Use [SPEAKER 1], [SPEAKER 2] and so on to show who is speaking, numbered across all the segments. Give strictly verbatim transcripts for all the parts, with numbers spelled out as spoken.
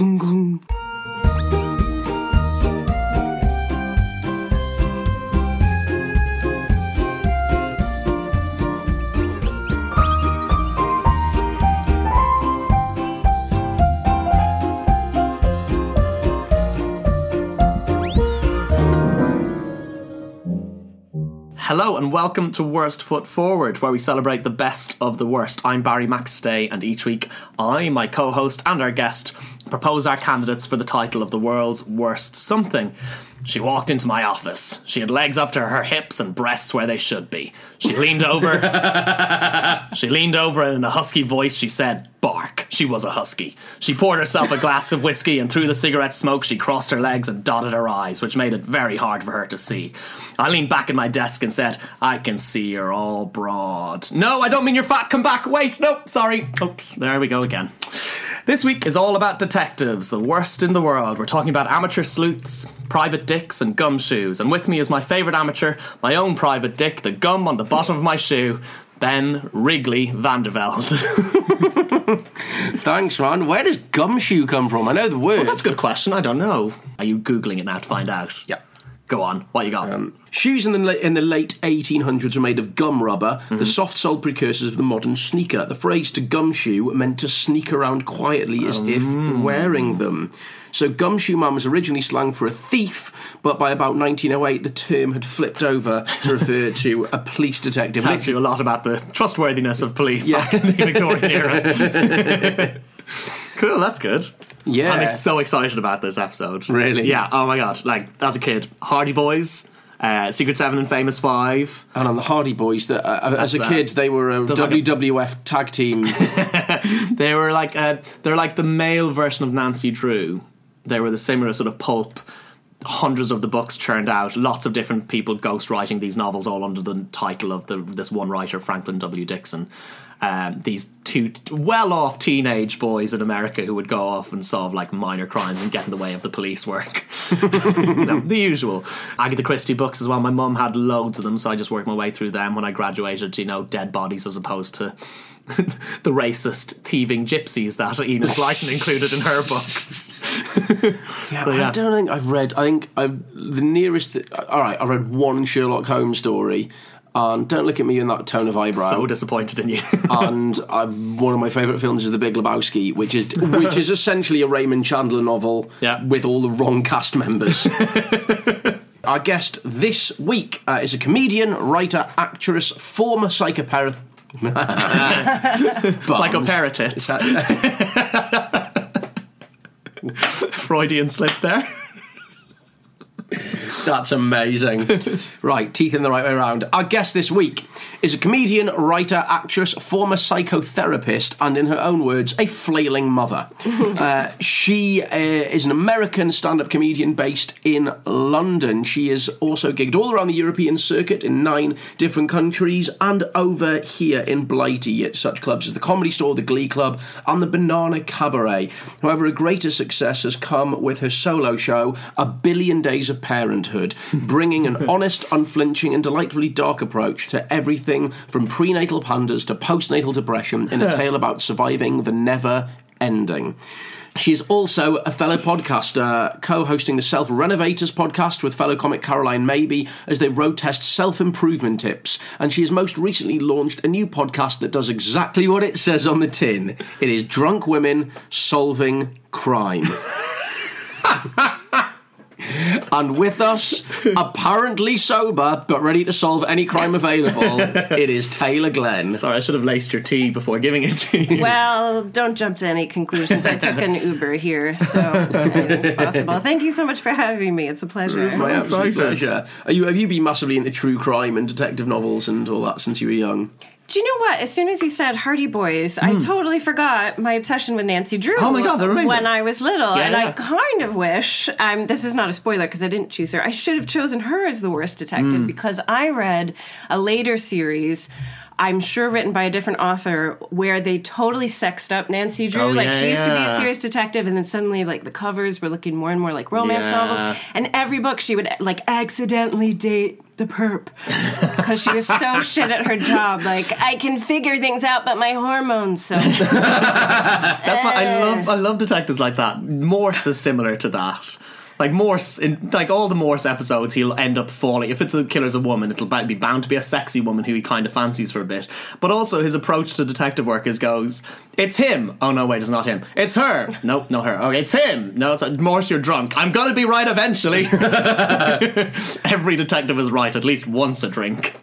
[SPEAKER 1] glung, glung.
[SPEAKER 2] Hello and welcome to Worst Foot Forward, where we celebrate the best of the worst. I'm Barry McStay, and each week I, my co-host and our guest propose our candidates for the title of the world's worst something. She walked into my office. She had legs up to her hips and breasts where they should be. She leaned over. She leaned over and in a husky voice she said, "Bark." She was a husky. She poured herself a glass of whiskey, and through the cigarette smoke she crossed her legs and dotted her eyes, which made it very hard for her to see. I leaned back at my desk and said, "I can see you're all broad." "No, I don't mean you're fat. Come back. Wait. No, sorry. Oops. There we go again. This week is all about detectives, the worst in the world. We're talking about amateur sleuths, private dicks and gumshoes. And with me is my favourite amateur, my own private dick, the gum on the bottom of my shoe, Ben Wrigley Vanderveld.
[SPEAKER 1] Thanks, man. Where does gumshoe come from? I know the word.
[SPEAKER 2] Well, that's a good question. I don't know. Are you Googling it now to find out?
[SPEAKER 1] Yeah.
[SPEAKER 2] Go on. What you got?
[SPEAKER 1] Um, shoes in the in the late eighteen hundreds were made of gum rubber, mm-hmm. the soft-soled precursors of the modern sneaker. The phrase "to gumshoe" meant to sneak around quietly as um. if wearing them. So gumshoe man was originally slang for a thief, but by about nineteen oh eight the term had flipped over to refer to a police detective.
[SPEAKER 2] Tells you a lot about the trustworthiness of police yeah. back in the Victorian era. Cool, that's good.
[SPEAKER 1] Yeah.
[SPEAKER 2] I'm so excited about this episode.
[SPEAKER 1] Really?
[SPEAKER 2] Yeah, oh my god. Like, as a kid, Hardy Boys, uh, Secret Seven and Famous Five.
[SPEAKER 1] And on the Hardy Boys, that uh, as a kid, they were a W W F like a... tag team.
[SPEAKER 2] They were like uh, they're like the male version of Nancy Drew. They were the similar sort of pulp. Hundreds of the books churned out, lots of different people ghostwriting these novels, all under the title of the this one writer, Franklin W. Dixon. Um, these two well-off teenage boys in America who would go off and solve like minor crimes and get in the way of the police work. You know, the usual. Agatha Christie books as well. My mum had loads of them, so I just worked my way through them when I graduated. You know, dead bodies as opposed to the racist thieving gypsies that Enid Blyton included in her books.
[SPEAKER 1] yeah, so, yeah, I don't think I've read. I think I've the nearest. Th- all right, I read one Sherlock Holmes story. And don't look at me in that tone of eyebrow.
[SPEAKER 2] So disappointed in you. And
[SPEAKER 1] um, one of my favourite films is The Big Lebowski, which is which is essentially a Raymond Chandler novel
[SPEAKER 2] yeah.
[SPEAKER 1] with all the wrong cast members. Our guest this week uh, is a comedian, writer, actress, former psychopath.
[SPEAKER 2] Psychoparatits. Freudian slip there.
[SPEAKER 1] That's amazing. Right, teeth in the right way around. Our guest this week is a comedian, writer, actress, former psychotherapist, and in her own words, a flailing mother. uh, she uh, is an American stand-up comedian based in London. She has also gigged all around the European circuit in nine different countries and over here in Blighty at such clubs as the Comedy Store, the Glee Club, and the Banana Cabaret. However, a greater success has come with her solo show, A Billion Days of Parenthood, bringing an honest, unflinching and delightfully dark approach to everything from prenatal pandas to postnatal depression in a tale about surviving the never ending. She is also a fellow podcaster, co-hosting the Self Renovators podcast with fellow comic Caroline Maybe as they road test self-improvement tips, and she has most recently launched a new podcast that does exactly what it says on the tin. It is Drunk Women Solving Crime. And with us, apparently sober, but ready to solve any crime available, it is Taylor Glenn.
[SPEAKER 2] Sorry, I should have laced your tea before giving it to you.
[SPEAKER 3] Well, don't jump to any conclusions. I took an Uber here, so anything's possible. Thank you so much for having me. It's a pleasure.
[SPEAKER 1] It's my absolute pleasure. Are you, have you been massively into true crime and detective novels and all that since you were young?
[SPEAKER 3] Do you know what? As soon as you said Hardy Boys, mm. I totally forgot my obsession with Nancy Drew.
[SPEAKER 2] Oh my God, they're amazing.
[SPEAKER 3] When I was little.
[SPEAKER 2] Yeah,
[SPEAKER 3] and
[SPEAKER 2] yeah.
[SPEAKER 3] I kind of wish, um, this is not a spoiler because I didn't choose her, I should have chosen her as the worst detective mm. because I read a later series. I'm sure written by a different author, where they totally sexed up Nancy Drew.
[SPEAKER 2] Oh,
[SPEAKER 3] like
[SPEAKER 2] yeah,
[SPEAKER 3] she used to be a
[SPEAKER 2] yeah.
[SPEAKER 3] serious detective, and then suddenly like the covers were looking more and more like romance
[SPEAKER 2] Yeah.
[SPEAKER 3] novels. And every book she would like accidentally date the perp because she was so shit at her job. Like, I can figure things out, but my hormones. So
[SPEAKER 2] That's what I love. I love detectives like that. Morse is similar to that. Like Morse, in like all the Morse episodes, he'll end up falling. If it's a killer's a woman, it'll be bound to be a sexy woman who he kind of fancies for a bit. But also his approach to detective work is goes, it's him. Oh no, wait, it's not him. It's her. Nope, not her. Okay, it's him. No, it's Morse. You're drunk. I'm gonna be right eventually. Every detective is right at least once a drink.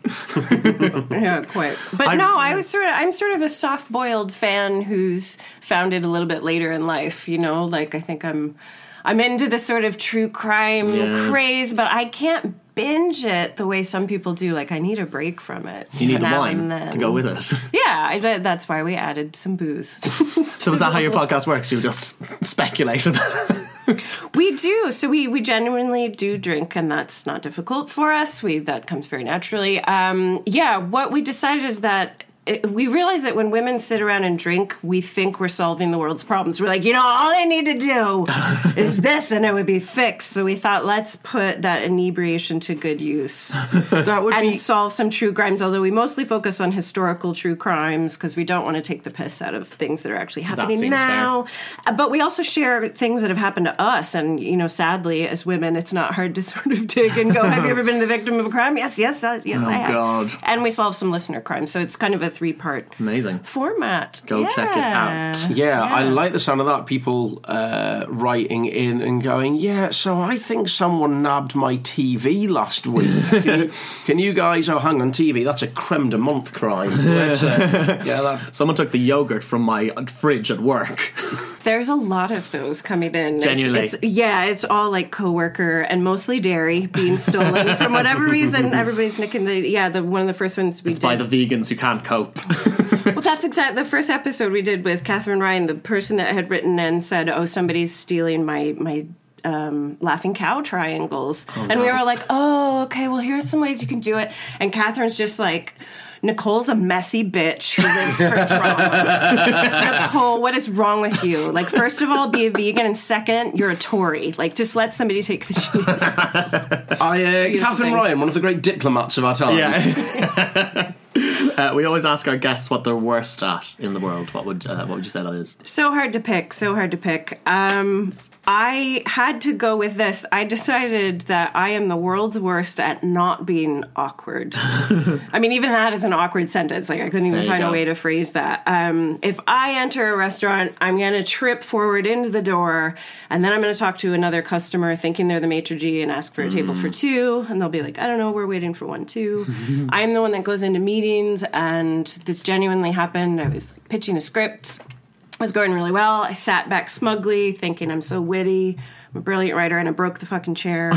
[SPEAKER 3] yeah, quite. But
[SPEAKER 2] I-
[SPEAKER 3] no, I was sort of. I'm sort of a soft-boiled fan who's found it a little bit later in life. You know, like I think I'm. I'm into the sort of true crime
[SPEAKER 2] Yeah.
[SPEAKER 3] craze, but I can't binge it the way some people do. Like, I need a break from it.
[SPEAKER 2] You need the
[SPEAKER 3] now
[SPEAKER 2] wine
[SPEAKER 3] and then.
[SPEAKER 2] to go with it.
[SPEAKER 3] Yeah, I, that- that's why we added some booze.
[SPEAKER 2] So is that how your podcast works? You just speculate about it?
[SPEAKER 3] We do. So we, we genuinely do drink, and that's not difficult for us. We That comes very naturally. Um, yeah, what we decided is that it, we realize that when women sit around and drink, we think we're solving the world's problems. We're like, you know, all I need to do is this, and it would be fixed. So we thought, let's put that inebriation to good use.
[SPEAKER 1] That would
[SPEAKER 3] and
[SPEAKER 1] be
[SPEAKER 3] solve some true crimes, although we mostly focus on historical true crimes because we don't want to take the piss out of things that are actually happening
[SPEAKER 2] seems
[SPEAKER 3] now. Uh, But we also share things that have happened to us, and, you know, sadly, as women, it's not hard to sort of dig and go, have you ever been the victim of a crime? Yes, yes, uh, yes,
[SPEAKER 2] Oh,
[SPEAKER 3] I have.
[SPEAKER 2] God.
[SPEAKER 3] And we solve some listener crimes, so it's kind of a three-part
[SPEAKER 2] Amazing.
[SPEAKER 3] format.
[SPEAKER 2] Go check it out.
[SPEAKER 1] Yeah, I like the sound of that. People uh, writing in and going, yeah, so I think someone nabbed my T V last week. Can you, can you guys, oh, hang on, T V, that's a creme de menthe crime. Let's, uh, yeah, that,
[SPEAKER 2] Someone took the yogurt from my fridge at work.
[SPEAKER 3] There's a lot of those coming in.
[SPEAKER 2] Genuinely.
[SPEAKER 3] It's, it's, yeah, it's all like coworker and mostly dairy being stolen from whatever reason. Everybody's nicking the, yeah, the one of the first ones we
[SPEAKER 2] It's
[SPEAKER 3] did.
[SPEAKER 2] by the vegans who can't cope.
[SPEAKER 3] Well, that's exactly the first episode we did with Catherine Ryan, the person that had written and said, oh, somebody's stealing my, my, um, laughing cow triangles. and we
[SPEAKER 2] no.
[SPEAKER 3] were like, oh, okay, well, here's some ways you can do it. And Catherine's just like, Nicole's a messy bitch who lives for drama. Nicole, what is wrong with you? Like, first of all, be a vegan, and second, you're a Tory. Like, just let somebody take the cheese.
[SPEAKER 1] I, uh, Catherine
[SPEAKER 3] thing.
[SPEAKER 1] Ryan, one of the great diplomats of our time.
[SPEAKER 2] Yeah. uh, we always ask our guests what they're worst at in the world. What would uh, what would you say that is?
[SPEAKER 3] So hard to pick, so hard to pick. Um, I had to go with this. I decided that I am the world's worst at not being awkward. I mean, even that is an awkward sentence. Like, I couldn't even
[SPEAKER 2] There you
[SPEAKER 3] find a
[SPEAKER 2] go.
[SPEAKER 3] way to phrase that. Um, if I enter a restaurant, I'm going to trip forward into the door, and then I'm going to talk to another customer thinking they're the maitre d' and ask for a table for two, and they'll be like, I don't know, we're waiting for one too. I'm the one that goes into meetings, and this genuinely happened. I was pitching a script. It was going really well. I sat back smugly, thinking I'm so witty. I'm a brilliant writer, and I broke the fucking chair.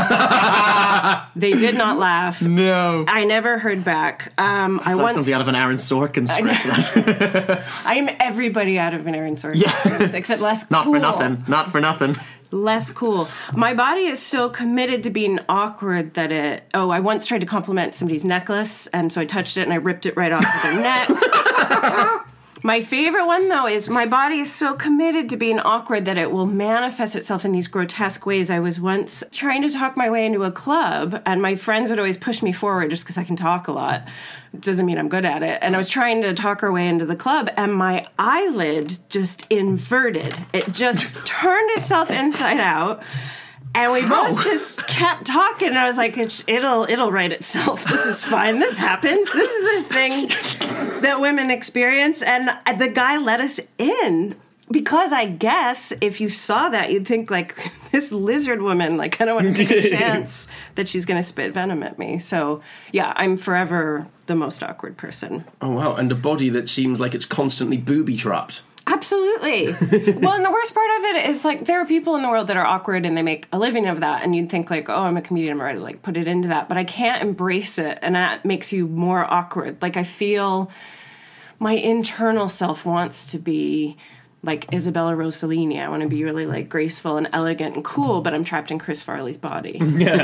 [SPEAKER 3] They did not laugh.
[SPEAKER 2] No.
[SPEAKER 3] I never heard back. Um, I
[SPEAKER 2] It's like
[SPEAKER 3] once
[SPEAKER 2] something out of an Aaron Sorkin script.
[SPEAKER 3] I am everybody out of an Aaron Sorkin
[SPEAKER 2] Yeah.
[SPEAKER 3] experience, except less
[SPEAKER 2] Not
[SPEAKER 3] cool.
[SPEAKER 2] for nothing. Not for nothing.
[SPEAKER 3] Less cool. My body is so committed to being awkward that it... Oh, I once tried to compliment somebody's necklace, and so I touched it and I ripped it right off of their neck. My favorite one, though, is my body is so committed to being awkward that it will manifest itself in these grotesque ways. I was once trying to talk my way into a club, and my friends would always push me forward just because I can talk a lot. It doesn't mean I'm good at it. And I was trying to talk our way into the club, and my eyelid just inverted. It just turned itself inside out. And we both just kept talking, and I was like, it, it'll it'll right itself. This is fine. This happens. This is a thing that women experience. And the guy let us in because I guess if you saw that, you'd think, like, this lizard woman, like, I don't want to take a chance that she's going to spit venom at me. So, yeah, I'm forever the most awkward person.
[SPEAKER 1] Oh, wow. And a body that seems like it's constantly booby-trapped.
[SPEAKER 3] Absolutely. Well, and the worst part of it is, like, there are people in the world that are awkward and they make a living of that, and you'd think, like, oh, I'm a comedian, I'm ready to, like, put it into that, but I can't embrace it, and that makes you more awkward. Like, I feel my internal self wants to be like Isabella Rossellini. I want to be really like graceful and elegant and cool, but I'm trapped in Chris Farley's body.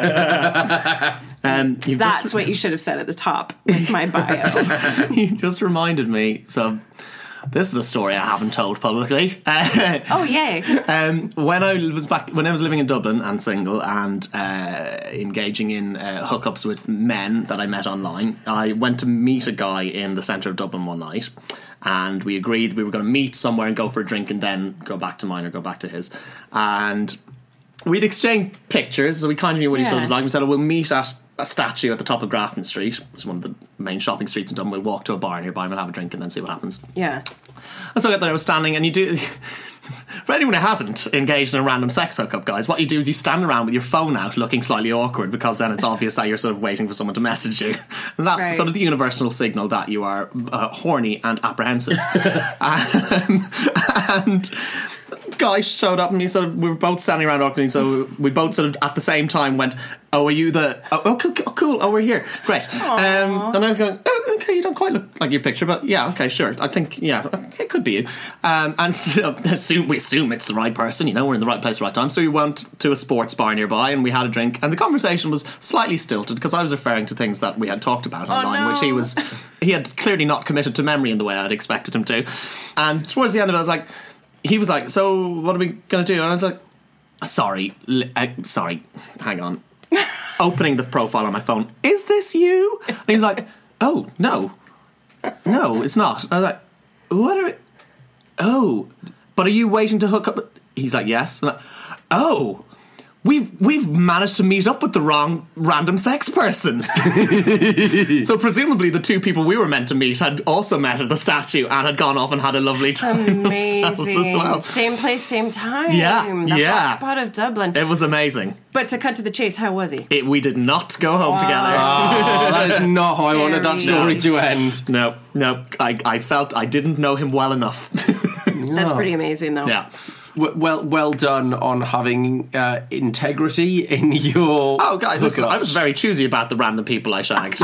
[SPEAKER 2] um, you've
[SPEAKER 3] That's
[SPEAKER 2] just,
[SPEAKER 3] what you should have said at the top with my bio.
[SPEAKER 2] you just reminded me. So this is a story I haven't told publicly. Uh,
[SPEAKER 3] Oh, yay.
[SPEAKER 2] Um, when I was back, when I was living in Dublin and single and uh, engaging in uh, hookups with men that I met online, I went to meet a guy in the centre of Dublin one night, and we agreed we were going to meet somewhere and go for a drink and then go back to mine or go back to his. And we'd exchanged pictures, so we kind of knew what each
[SPEAKER 3] Yeah.
[SPEAKER 2] other was like. We said, oh, we'll meet at a statue at the top of Grafton Street. It's one of the main shopping streets in Dublin. We'll walk to a bar nearby and we'll have a drink and then see what happens.
[SPEAKER 3] Yeah.
[SPEAKER 2] And so I got there, I was standing, and you do... For anyone who hasn't engaged in a random sex hookup, guys, what you do is you stand around with your phone out looking slightly awkward, because then it's obvious that you're sort of waiting for someone to message you. And that's
[SPEAKER 3] Right.
[SPEAKER 2] sort of the universal signal that you are uh, horny and apprehensive. um, and... guy showed up and he sort of, we were both standing around awkwardly, so we both sort of at the same time went, oh, are you the, oh, oh cool, cool, oh, we're here, great. Um, and I was going, oh, okay, you don't quite look like your picture, but yeah, okay, sure, I think, yeah, it could be you. Um, and so assume, we assume it's the right person, you know, we're in the right place at the right time, so we went to a sports bar nearby and we had a drink, and the conversation was slightly stilted because I was referring to things that we had talked about online,
[SPEAKER 3] no.
[SPEAKER 2] which he was, he had clearly not committed to memory in the way I'd expected him to. And towards the end of it, I was like, he was like, so what are we going to do? And I was like, sorry, li- uh, sorry, hang on. Opening the profile on my phone, is this you? And he was like, oh, no, no, it's not. And I was like, what are we? Oh, but are you waiting to hook up? He's like, yes. And I, oh, We've we've managed to meet up with the wrong random sex person. So presumably the two people we were meant to meet had also met at the statue and had gone off and had a lovely time themselves
[SPEAKER 3] Amazing.
[SPEAKER 2] as well.
[SPEAKER 3] Same place, same time.
[SPEAKER 2] Yeah,
[SPEAKER 3] the
[SPEAKER 2] yeah.
[SPEAKER 3] hot spot of Dublin.
[SPEAKER 2] It was amazing.
[SPEAKER 3] But to cut to the chase, how was he?
[SPEAKER 2] It, we did not go home together.
[SPEAKER 1] Oh, that is not how I wanted that story
[SPEAKER 3] Very
[SPEAKER 1] to end.
[SPEAKER 2] No, no. I, I felt I didn't know him well enough.
[SPEAKER 3] That's pretty amazing, though.
[SPEAKER 2] Yeah.
[SPEAKER 1] W- Well, well done on having uh, integrity in your.
[SPEAKER 2] Oh, God, listen, I was
[SPEAKER 1] hookups.
[SPEAKER 2] very choosy about the random people I shagged.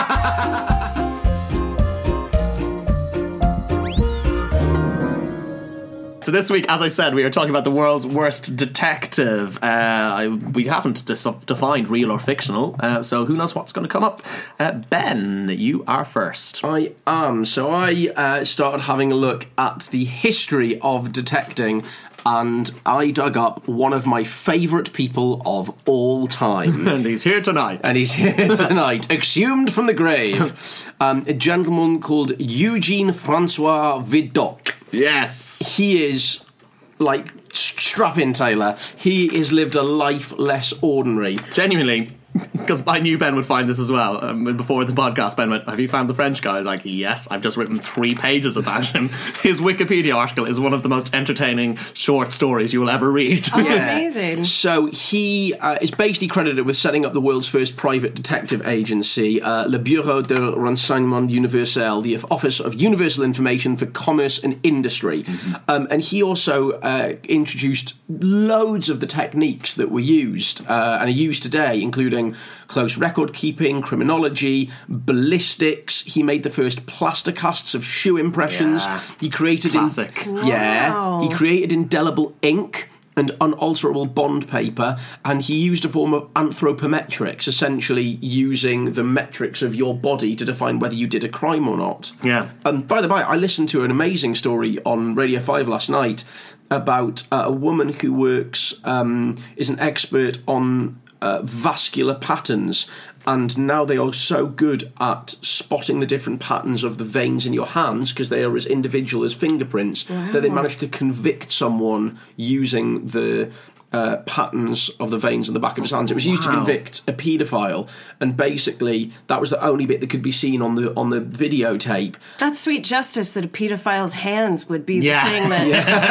[SPEAKER 2] So this week, as I said, we are talking about the world's worst detective. Uh, I, we haven't dis- defined real or fictional, uh, so who knows what's going to come up. Uh, Ben, you are first.
[SPEAKER 1] I am. So I uh, started having a look at the history of detecting, and I dug up one of my favourite people of all time.
[SPEAKER 2] And he's here tonight.
[SPEAKER 1] And he's here tonight, exhumed from the grave. Um, a gentleman called Eugene Francois Vidocq.
[SPEAKER 2] Yes.
[SPEAKER 1] He is, like, strap in, Taylor. He has lived a life less ordinary.
[SPEAKER 2] Genuinely, because I knew Ben would find this as well. Um, before the podcast, Ben went, have you found the French guy? I was like, yes, I've just written three pages about him. His Wikipedia article is one of the most entertaining short stories you will ever read.
[SPEAKER 3] Oh, amazing.
[SPEAKER 1] So he uh, is basically credited with setting up the world's first private detective agency, uh, Le Bureau de Renseignement Universel, the Office of Universal Information for Commerce and Industry. Mm-hmm. Um, and he also uh, introduced loads of the techniques that were used uh, and are used today, including close record keeping, criminology, ballistics. He made the first plaster casts of shoe impressions.
[SPEAKER 2] Yeah.
[SPEAKER 1] He created
[SPEAKER 2] Classic.
[SPEAKER 1] In, yeah.
[SPEAKER 3] Wow.
[SPEAKER 1] He created indelible ink and unalterable bond paper, and he used a form of anthropometrics, essentially using the metrics of your body to define whether you did a crime or not.
[SPEAKER 2] Yeah.
[SPEAKER 1] And by the way, I listened to an amazing story on Radio five last night about uh, a woman who works, um, is an expert on uh, vascular patterns, and now they are so good at spotting the different patterns of the veins in your hands, because they are as individual as fingerprints,
[SPEAKER 3] Wow.
[SPEAKER 1] that they managed to convict someone using the uh, patterns of the veins on the back of his hands. It was used to
[SPEAKER 2] Wow.
[SPEAKER 1] convict a paedophile, and basically that was the only bit that could be seen on the on the videotape.
[SPEAKER 3] That's sweet justice that a pedophile's hands would be
[SPEAKER 2] Yeah.
[SPEAKER 3] the thing that...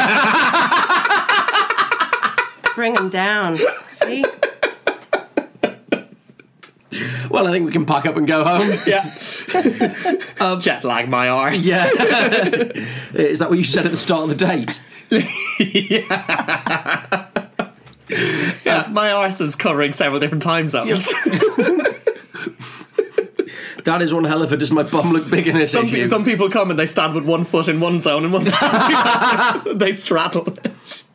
[SPEAKER 3] Bring him down. See?
[SPEAKER 1] Well, I think we can pack up and go home.
[SPEAKER 2] Yeah. um, Jet lag my arse.
[SPEAKER 1] Yeah. Is that what you said at the start of the date?
[SPEAKER 2] Yeah, my arse is covering several different time zones.
[SPEAKER 1] That is one hell of a does my bum look big in this
[SPEAKER 2] Some,
[SPEAKER 1] issue.
[SPEAKER 2] pe- some people come and they stand with one foot in one zone and one foot they straddle it.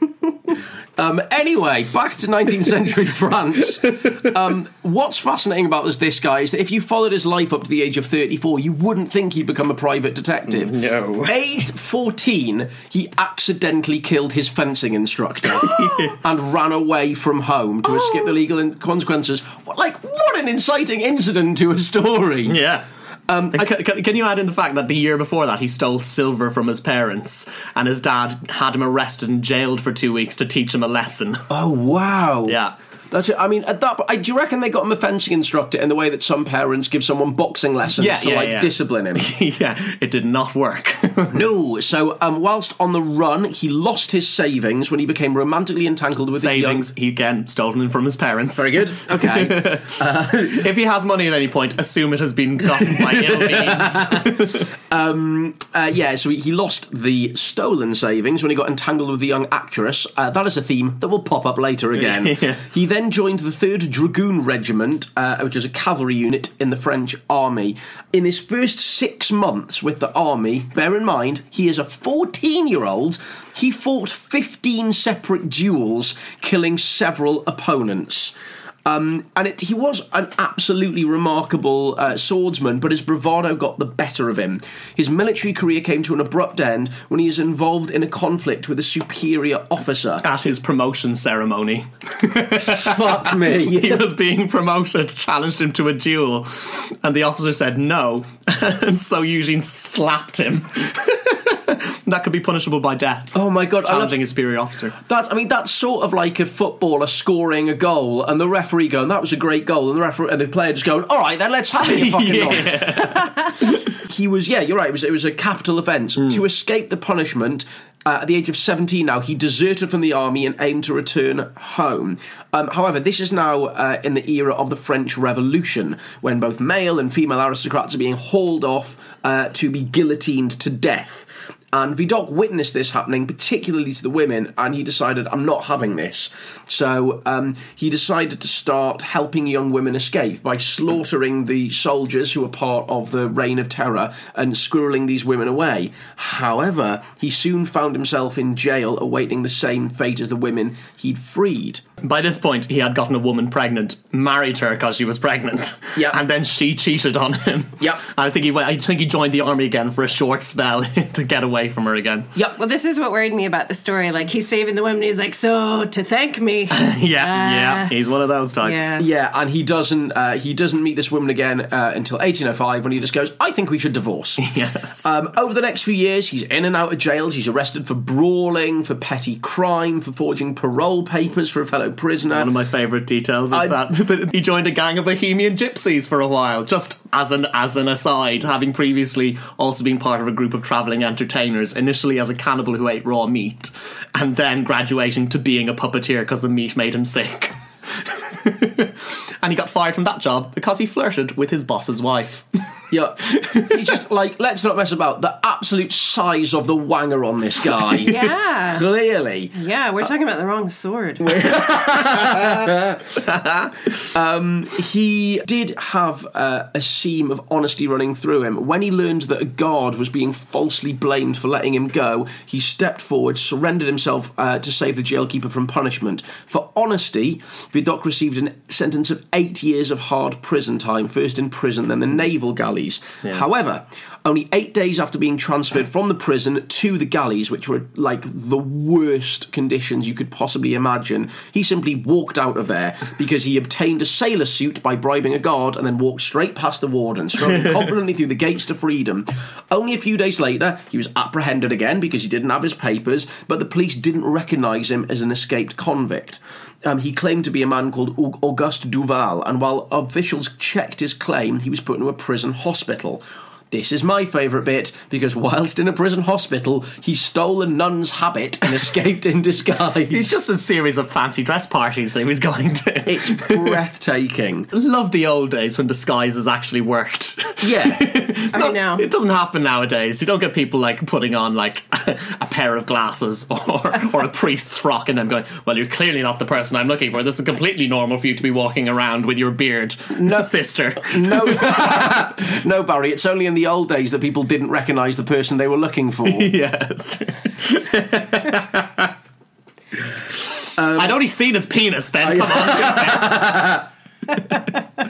[SPEAKER 1] Um, anyway, back to nineteenth century France. Um, what's fascinating about this, this guy is that if you followed his life up to the age of thirty-four, you wouldn't think he'd become a private detective.
[SPEAKER 2] No.
[SPEAKER 1] Aged fourteen, he accidentally killed his fencing instructor and ran away from home to escape the legal in- consequences. What, like, what an inciting incident to a story.
[SPEAKER 2] Yeah. Um, can, can, can you add in the fact that the year before that he stole silver from his parents and his dad had him arrested and jailed for two weeks to teach him a lesson?
[SPEAKER 1] Oh, wow.
[SPEAKER 2] Yeah.
[SPEAKER 1] That's it. I mean, at that, I, do you reckon they got him a fencing instructor in the way that some parents give someone boxing lessons
[SPEAKER 2] Yeah,
[SPEAKER 1] to,
[SPEAKER 2] yeah,
[SPEAKER 1] like,
[SPEAKER 2] yeah.
[SPEAKER 1] discipline him?
[SPEAKER 2] Yeah, it did not work.
[SPEAKER 1] No. So, um, whilst on the run, he lost his savings when he became romantically entangled with
[SPEAKER 2] Savings,
[SPEAKER 1] a young...
[SPEAKER 2] he again stolen them from his parents.
[SPEAKER 1] Very good. Okay.
[SPEAKER 2] If he has money at any point, assume it has been gotten by ill means.
[SPEAKER 1] um, uh, yeah, so he, he lost the stolen savings when he got entangled with the young actress. Uh, that is a theme that will pop up later again.
[SPEAKER 2] Yeah.
[SPEAKER 1] He then joined the third Dragoon Regiment, uh, which is a cavalry unit in the French army. In his first six months with the army, bear in mind, he is a fourteen-year-old, he fought fifteen separate duels, killing several opponents. Um, and it, he was an absolutely remarkable uh, swordsman, but his bravado got the better of him. His military career came to an abrupt end when he was involved in a conflict with a superior officer.
[SPEAKER 2] At his promotion ceremony.
[SPEAKER 1] Fuck me.
[SPEAKER 2] He was being promoted, challenged him to a duel, and the officer said no, and so Eugene slapped him. That could be punishable by death.
[SPEAKER 1] Oh my god!
[SPEAKER 2] Challenging a superior officer.
[SPEAKER 1] That I mean, that's sort of like a footballer scoring a goal, and the referee going, "That was a great goal," and the referee and the player just going, "All right, then let's have it, you fucking yeah. He was, yeah, you're right. It was, it was a capital offence. Mm. To escape the punishment, uh, at the age of seventeen, now he deserted from the army and aimed to return home. Um, however, this is now uh, in the era of the French Revolution, when both male and female aristocrats are being hauled off uh, to be guillotined to death. And Vidocq witnessed this happening, particularly to the women, and he decided, I'm not having this. So um, he decided to start helping young women escape by slaughtering the soldiers who were part of the Reign of Terror and squirreling these women away. However, he soon found himself in jail awaiting the same fate as the women he'd freed.
[SPEAKER 2] By this point, he had gotten a woman pregnant, married her because she was pregnant,
[SPEAKER 1] Yep.
[SPEAKER 2] and then she cheated on him.
[SPEAKER 1] Yep.
[SPEAKER 2] I think he went, I think he joined the army again for a short spell to get away from her again.
[SPEAKER 1] Yep.
[SPEAKER 3] Well, this is what worried me about the story. Like, he's saving the women. He's like, so to thank me.
[SPEAKER 2] yeah,
[SPEAKER 3] Uh,
[SPEAKER 2] yeah, he's one of those types.
[SPEAKER 3] Yeah.
[SPEAKER 1] Yeah, and he doesn't uh, he doesn't meet this woman again uh, until eighteen oh five when he just goes, I think we should divorce.
[SPEAKER 2] Yes.
[SPEAKER 1] Um, over the next few years, he's in and out of jails. He's arrested for brawling, for petty crime, for forging parole papers for a fellow prisoner.
[SPEAKER 2] One of my favourite details is
[SPEAKER 1] I-
[SPEAKER 2] that, that he joined a gang of Bohemian gypsies for a while, just as an as an aside, having previously also been part of a group of travelling entertainers, initially as a cannibal who ate raw meat, and then graduating to being a puppeteer because the meat made him sick. And he got fired from that job because he flirted with his boss's wife.
[SPEAKER 1] Yeah, he's just like, let's not mess about. The absolute size of the wanger on this guy.
[SPEAKER 3] Yeah.
[SPEAKER 1] Clearly.
[SPEAKER 3] Yeah, we're talking about the wrong sword.
[SPEAKER 1] um, he did have uh, a seam of honesty running through him. When he learned that a guard was being falsely blamed for letting him go, he stepped forward, surrendered himself uh, to save the jailkeeper from punishment. For honesty, Vidocq received a sentence of eight years of hard prison time, first in prison, then the naval galleys. Yeah. However, only eight days after being transferred from the prison to the galleys, which were like the worst conditions you could possibly imagine, he simply walked out of there because he obtained a sailor suit by bribing a guard and then walked straight past the warden, strolling confidently through the gates to freedom. Only a few days later, he was apprehended again because he didn't have his papers, but the police didn't recognise him as an escaped convict. Um, he claimed to be a man called Auguste Duval, and while officials checked his claim, he was put into a prison hospital. This is my favourite bit, because whilst in a prison hospital, he stole a nun's habit and escaped in disguise.
[SPEAKER 2] It's just a series of fancy dress parties that he was going to.
[SPEAKER 1] It's breathtaking.
[SPEAKER 2] Love the old days when disguises actually worked.
[SPEAKER 1] Yeah.
[SPEAKER 3] I know.
[SPEAKER 2] It doesn't happen nowadays. You don't get people like putting on like a pair of glasses or or a priest's frock and them going, well, you're clearly not the person I'm looking for. This is completely normal for you to be walking around with your beard,
[SPEAKER 1] No.
[SPEAKER 2] sister.
[SPEAKER 1] No, no, Barry, it's only in the old days that people didn't recognise the person they were looking for.
[SPEAKER 2] Yeah, that's true. um, I'd only seen his penis, Ben. Come on.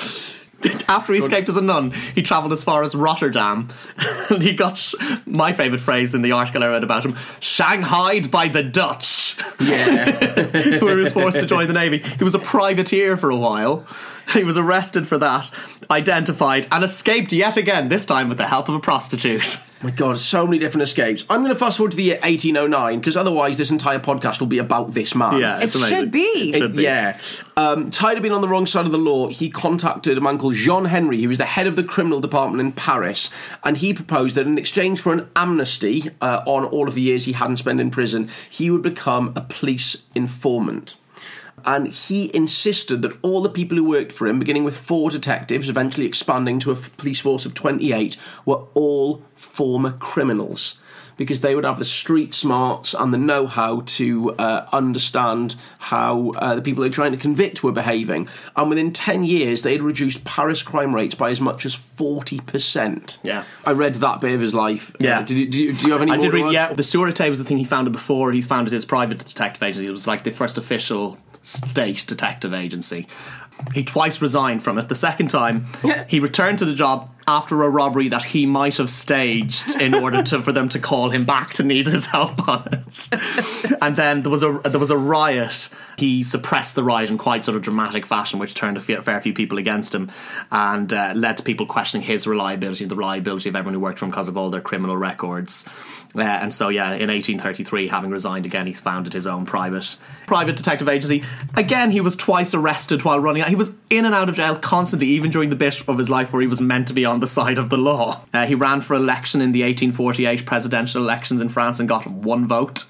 [SPEAKER 2] After he escaped as a nun, he travelled as far as Rotterdam. And he got, my favourite phrase in the article I read about him, shanghaied by the Dutch.
[SPEAKER 1] Yeah.
[SPEAKER 2] Where he was forced to join the Navy. He was a privateer for a while. He was arrested for that, identified, and escaped yet again, this time with the help of a prostitute.
[SPEAKER 1] My God, so many different escapes. I'm going to fast forward to the year eighteen oh nine, because otherwise this entire podcast will be about this man.
[SPEAKER 2] Yeah,
[SPEAKER 3] It
[SPEAKER 2] it's amazing.
[SPEAKER 3] should be.
[SPEAKER 2] It should be.
[SPEAKER 1] Yeah. Um, tired of being on the wrong side of the law, he contacted a man called Jean Henry, who was the head of the criminal department in Paris, and he proposed that in exchange for an amnesty uh, on all of the years he hadn't spent in prison, he would become a police informant. And he insisted that all the people who worked for him, beginning with four detectives, eventually expanding to a f- police force of twenty-eight, were all former criminals, because they would have the street smarts and the know-how to uh, understand how uh, the people they're trying to convict were behaving. And within ten years, they had reduced Paris crime rates by as much as forty percent.
[SPEAKER 2] Yeah.
[SPEAKER 1] I read that bit of his life.
[SPEAKER 2] Yeah.
[SPEAKER 1] Uh, did you, do, you, do you have any
[SPEAKER 2] I
[SPEAKER 1] more
[SPEAKER 2] did
[SPEAKER 1] to
[SPEAKER 2] read,
[SPEAKER 1] add?
[SPEAKER 2] yeah, the Sûreté was the thing he founded before he founded his private detective agency. It was like the first official state detective agency. He twice resigned from it. The second time, he returned to the job after a robbery that he might have staged in order to for them to call him back to need his help on it. And then there was a there was a riot. He suppressed the riot in quite sort of dramatic fashion, which turned a fair few people against him, and uh, led to people questioning his reliability and the reliability of everyone who worked for him because of all their criminal records. Uh, and so, yeah, in eighteen thirty-three, having resigned again, he's founded his own private private detective agency. Again, he was twice arrested while running. He was in and out of jail constantly, even during the bit of his life where he was meant to be on the side of the law. Uh, he ran for election in the eighteen forty-eight presidential elections in France and got one vote.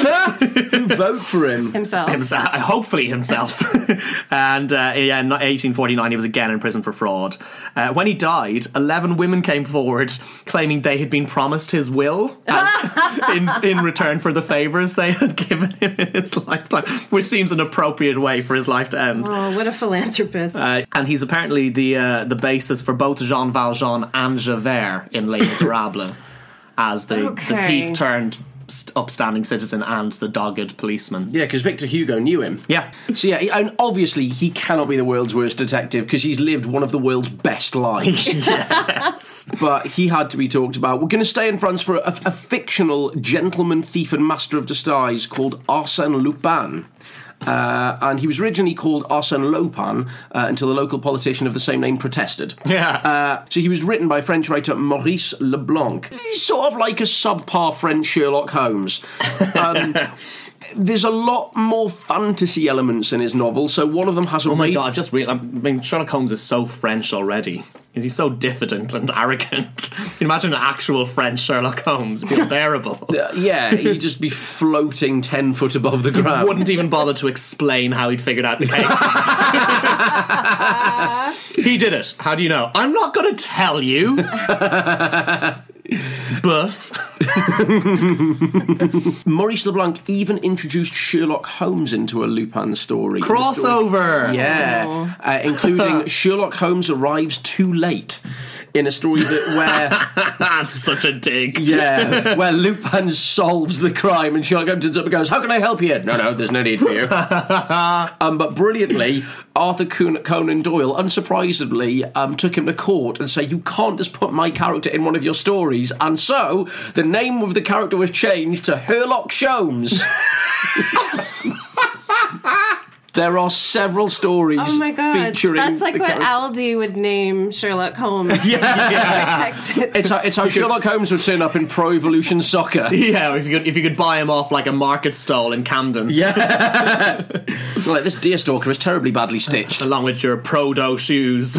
[SPEAKER 1] Who vote for him?
[SPEAKER 3] Himself.
[SPEAKER 2] Himself, hopefully himself. And uh, yeah, in eighteen forty-nine, he was again in prison for fraud. Uh, when he died, eleven women came forward claiming they had been promised his will as, in, in return for the favours they had given him in his lifetime, which seems an appropriate way for his life to end.
[SPEAKER 3] Oh, what a philanthropist.
[SPEAKER 2] Uh, and he's apparently the uh, the basis for both Jean Valjean and Javert in Les Miserables as the,
[SPEAKER 3] Okay.
[SPEAKER 2] the thief turned st- upstanding citizen and the dogged policeman.
[SPEAKER 1] Yeah, because Victor Hugo knew him.
[SPEAKER 2] Yeah.
[SPEAKER 1] So yeah, he- and obviously he cannot be the world's worst detective because he's lived one of the world's best lives.
[SPEAKER 2] Yes.
[SPEAKER 1] But he had to be talked about. We're going to stay in France for a, a fictional gentleman thief and master of disguise called Arsène Lupin. Uh, and he was originally called Arsène Lupin uh, until the local politician of the same name protested.
[SPEAKER 2] Yeah.
[SPEAKER 1] Uh, so he was written by French writer Maurice Leblanc. He's sort of like a subpar French Sherlock Holmes. Um, there's a lot more fantasy elements in his novel, so one of them has a...
[SPEAKER 2] Oh my
[SPEAKER 1] ra-
[SPEAKER 2] god, I've just realized, I mean, Sherlock Holmes is so French already. Is he so diffident and arrogant? Can you imagine an actual French Sherlock Holmes? It'd be unbearable.
[SPEAKER 1] Uh, yeah, he'd just be floating ten foot above the ground.
[SPEAKER 2] Wouldn't even bother to explain how he'd figured out the cases. He did it. How do you know? I'm not going to tell you. Buff.
[SPEAKER 1] Maurice Leblanc even introduced Sherlock Holmes into a Lupin story.
[SPEAKER 2] Crossover.
[SPEAKER 1] Yeah, uh, including Sherlock Holmes arrives too late in a story that where
[SPEAKER 2] That's such a dig.
[SPEAKER 1] yeah, where Lupin solves the crime and Sherlock Holmes turns up and goes, "How can I help you?" No, no, there's no need for you. um, but brilliantly, Arthur Conan Doyle, unsurprisingly, um, took him to court and said, "You can't just put my character in one of your stories." And so the name of the character was changed to Herlock Sholmes. There are several stories
[SPEAKER 3] Oh my god,
[SPEAKER 1] featuring
[SPEAKER 3] that's like
[SPEAKER 1] the
[SPEAKER 3] what
[SPEAKER 1] character-
[SPEAKER 3] Aldi would name Sherlock Holmes.
[SPEAKER 1] Yeah.
[SPEAKER 3] Protected.
[SPEAKER 1] It's how, it's how Sherlock Holmes would turn up in Pro Evolution Soccer.
[SPEAKER 2] Yeah, if you could if you could buy him off like a market stall in Camden.
[SPEAKER 1] Yeah. Like, this Deerstalker is terribly badly stitched.
[SPEAKER 2] Along with your Prodo shoes.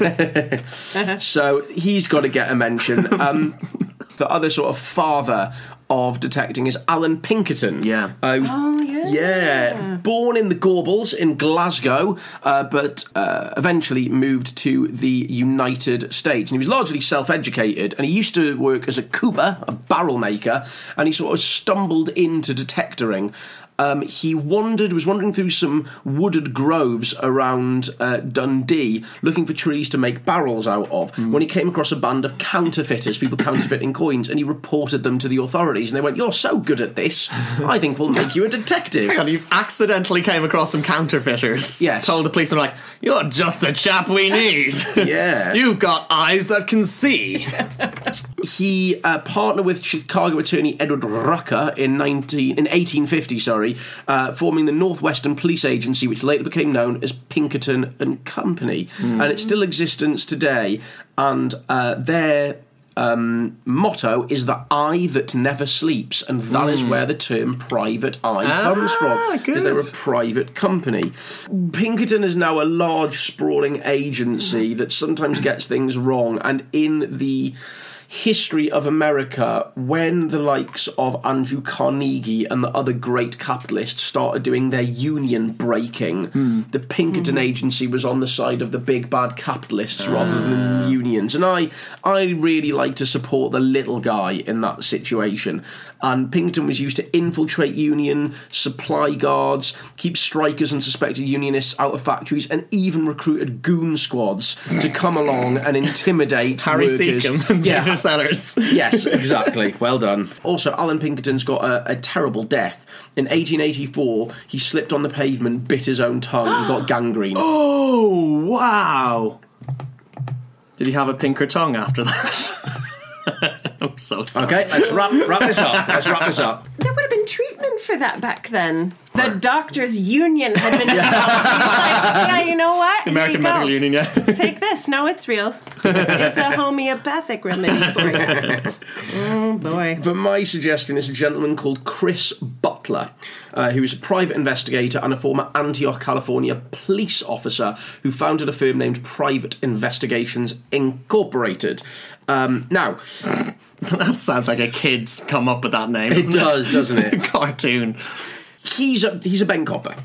[SPEAKER 1] So he's got to get a mention. Um, the other sort of father of detecting is Alan Pinkerton.
[SPEAKER 2] Yeah.
[SPEAKER 1] Uh, who's-
[SPEAKER 3] Oh, yeah.
[SPEAKER 1] Yeah, born in the Gorbals in Glasgow, uh, but uh, eventually moved to the United States. And he was largely self-educated, and he used to work as a cooper, a barrel maker, and he sort of stumbled into detectoring. Um, he wandered, was wandering through some wooded groves around uh, Dundee, looking for trees to make barrels out of, mm. when he came across a band of counterfeiters, people counterfeiting coins, and he reported them to the authorities, and they went, "You're so good at this, I think we'll make you a detective."
[SPEAKER 2] And you've accidentally came across some counterfeiters.
[SPEAKER 1] Yes.
[SPEAKER 2] Told the policeman, like, "You're just the chap we need."
[SPEAKER 1] Yeah.
[SPEAKER 2] You've got eyes that can see.
[SPEAKER 1] He uh, partnered with Chicago attorney Edward Rucker in nineteen in eighteen fifty, sorry, uh, forming the Northwestern Police Agency, which later became known as Pinkerton and Company, mm. and it's still in existence today. And uh, their um, motto is the eye that never sleeps, and that mm. is where the term private eye
[SPEAKER 2] ah,
[SPEAKER 1] comes from, because they're a private company. Pinkerton is now a large, sprawling agency that sometimes gets things wrong, and in the history of America, when the likes of Andrew Carnegie and the other great capitalists started doing their union breaking, mm. the Pinkerton mm. Agency was on the side of the big bad capitalists uh. rather than unions. And I, I really like to support the little guy in that situation. And Pinkerton was used to infiltrate union, supply guards, keep strikers and suspected unionists out of factories, and even recruited goon squads to come along and intimidate
[SPEAKER 2] Harry
[SPEAKER 1] workers.
[SPEAKER 2] Seacombe.
[SPEAKER 1] Yeah.
[SPEAKER 2] Sellers.
[SPEAKER 1] Yes, exactly. Well done. Also, Alan Pinkerton's got a, a terrible death. In eighteen eighty-four, he slipped on the pavement, bit his own tongue, and got gangrene.
[SPEAKER 2] Oh, wow. Did he have a pinker tongue after that? I'm so sorry.
[SPEAKER 1] Okay, let's wrap, wrap this up. Let's wrap this up.
[SPEAKER 3] There would have been treatment for that back then. The doctors' union had been dissolved. He's like, yeah, you know what?
[SPEAKER 2] The American
[SPEAKER 3] Here you
[SPEAKER 2] Medical
[SPEAKER 3] go.
[SPEAKER 2] Union, yeah.
[SPEAKER 3] Take this. No, it's real. It's, it's a homeopathic remedy for you. Oh, boy.
[SPEAKER 1] But my suggestion is a gentleman called Chris Butler, uh, who is a private investigator and a former Antioch, California police officer who founded a firm named Private Investigations Incorporated. Um, now...
[SPEAKER 2] That sounds like a kid's come up with that name.
[SPEAKER 1] It does,
[SPEAKER 2] it?
[SPEAKER 1] doesn't it?
[SPEAKER 2] Cartoon.
[SPEAKER 1] He's a he's a Ben copper.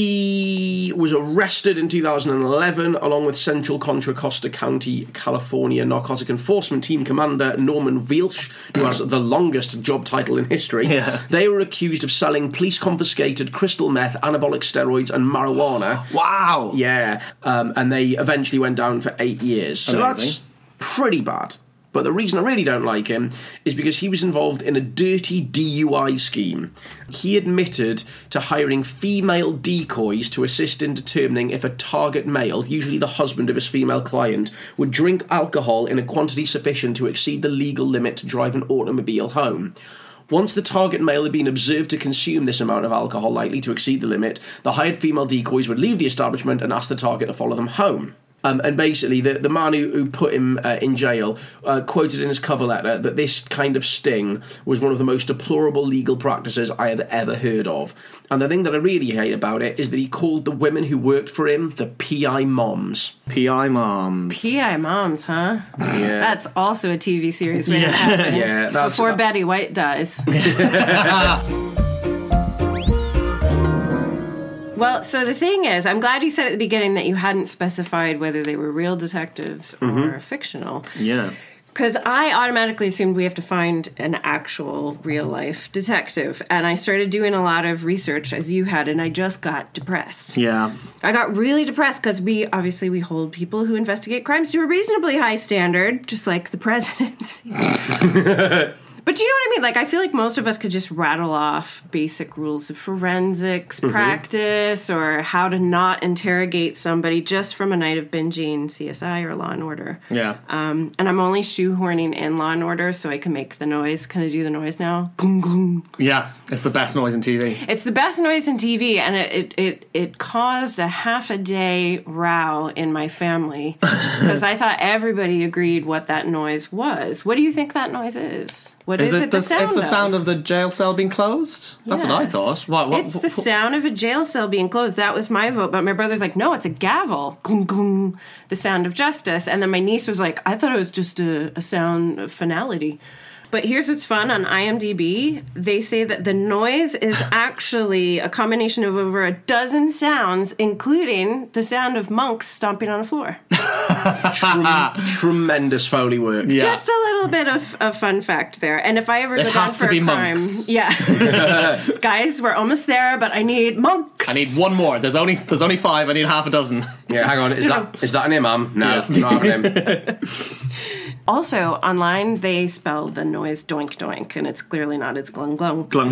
[SPEAKER 1] He was arrested in two thousand eleven along with Central Contra Costa County, California Narcotic Enforcement Team Commander Norman Vielsch, who has the longest job title in history.
[SPEAKER 2] Yeah.
[SPEAKER 1] They were accused of selling police-confiscated crystal meth, anabolic steroids, and marijuana.
[SPEAKER 2] Wow.
[SPEAKER 1] Yeah, um, and they eventually went down for eight years. So
[SPEAKER 2] Amazing.
[SPEAKER 1] That's pretty bad. But the reason I really don't like him is because he was involved in a dirty D U I scheme. He admitted to hiring female decoys to assist in determining if a target male, usually the husband of his female client, would drink alcohol in a quantity sufficient to exceed the legal limit to drive an automobile home. Once the target male had been observed to consume this amount of alcohol likely to exceed the limit, the hired female decoys would leave the establishment and ask the target to follow them home. Um, and basically, the, the man who, who put him uh, in jail uh, quoted in his cover letter that this kind of sting was one of the most deplorable legal practices I have ever heard of. And the thing that I really hate about it is that he called the women who worked for him the P I moms.
[SPEAKER 2] P I moms.
[SPEAKER 3] P I moms, huh?
[SPEAKER 1] Yeah.
[SPEAKER 3] That's also a T V series waiting to
[SPEAKER 2] Yeah.
[SPEAKER 3] happen.
[SPEAKER 1] Yeah, that's-
[SPEAKER 3] Before Betty White dies. Well, so the thing is, I'm glad you said at the beginning that you hadn't specified whether they were real detectives or mm-hmm. fictional.
[SPEAKER 2] Yeah.
[SPEAKER 3] Because I automatically assumed we have to find an actual real-life detective. And I started doing a lot of research, as you had, and I just got depressed.
[SPEAKER 2] Yeah.
[SPEAKER 3] I got really depressed because we, obviously, we hold people who investigate crimes to a reasonably high standard, just like the presidency. But do you know what I mean? Like, I feel like most of us could just rattle off basic rules of forensics
[SPEAKER 1] Mm-hmm.
[SPEAKER 3] practice or how to not interrogate somebody just from a night of binging C S I or Law and Order.
[SPEAKER 2] Yeah.
[SPEAKER 3] Um, and I'm only shoehorning in Law and Order so I can make the noise. Can I do the noise now? Glung, glung.
[SPEAKER 2] Yeah, it's the best noise in T V.
[SPEAKER 3] It's the best noise in T V, and it, it, it, it caused a half a day row in my family because I thought everybody agreed what that noise was. What do you think that noise is? What is,
[SPEAKER 2] Is
[SPEAKER 3] it,
[SPEAKER 2] it
[SPEAKER 3] the
[SPEAKER 2] the,
[SPEAKER 3] sound
[SPEAKER 2] it's the
[SPEAKER 3] of?
[SPEAKER 2] sound of the jail cell being closed? That's what I
[SPEAKER 3] Yes.
[SPEAKER 2] thought. What, what,
[SPEAKER 3] it's
[SPEAKER 2] what,
[SPEAKER 3] the sound of a jail cell being closed. That was my vote, but my brother's like, no, it's a gavel. Glung, glung, the sound of justice. And then my niece was like, I thought it was just a, a sound of finality. But here's what's fun on IMDb. They say that the noise is actually a combination of over a dozen sounds, including the sound of monks stomping on a floor.
[SPEAKER 1] Tremendous Foley work.
[SPEAKER 2] Yeah.
[SPEAKER 3] Just a little bit of a fun fact there. And if I ever
[SPEAKER 2] It
[SPEAKER 3] go down
[SPEAKER 2] has
[SPEAKER 3] for
[SPEAKER 2] to be
[SPEAKER 3] a crime,
[SPEAKER 2] monks.
[SPEAKER 3] yeah, guys, we're almost there, but I need monks.
[SPEAKER 2] I need one more. There's only there's only five. I need half a dozen.
[SPEAKER 1] Yeah, hang on. Is that is that an imam? No, not having him.
[SPEAKER 3] Also, online, they spell the noise doink doink, and it's clearly not. It's glung glung.
[SPEAKER 2] Glung,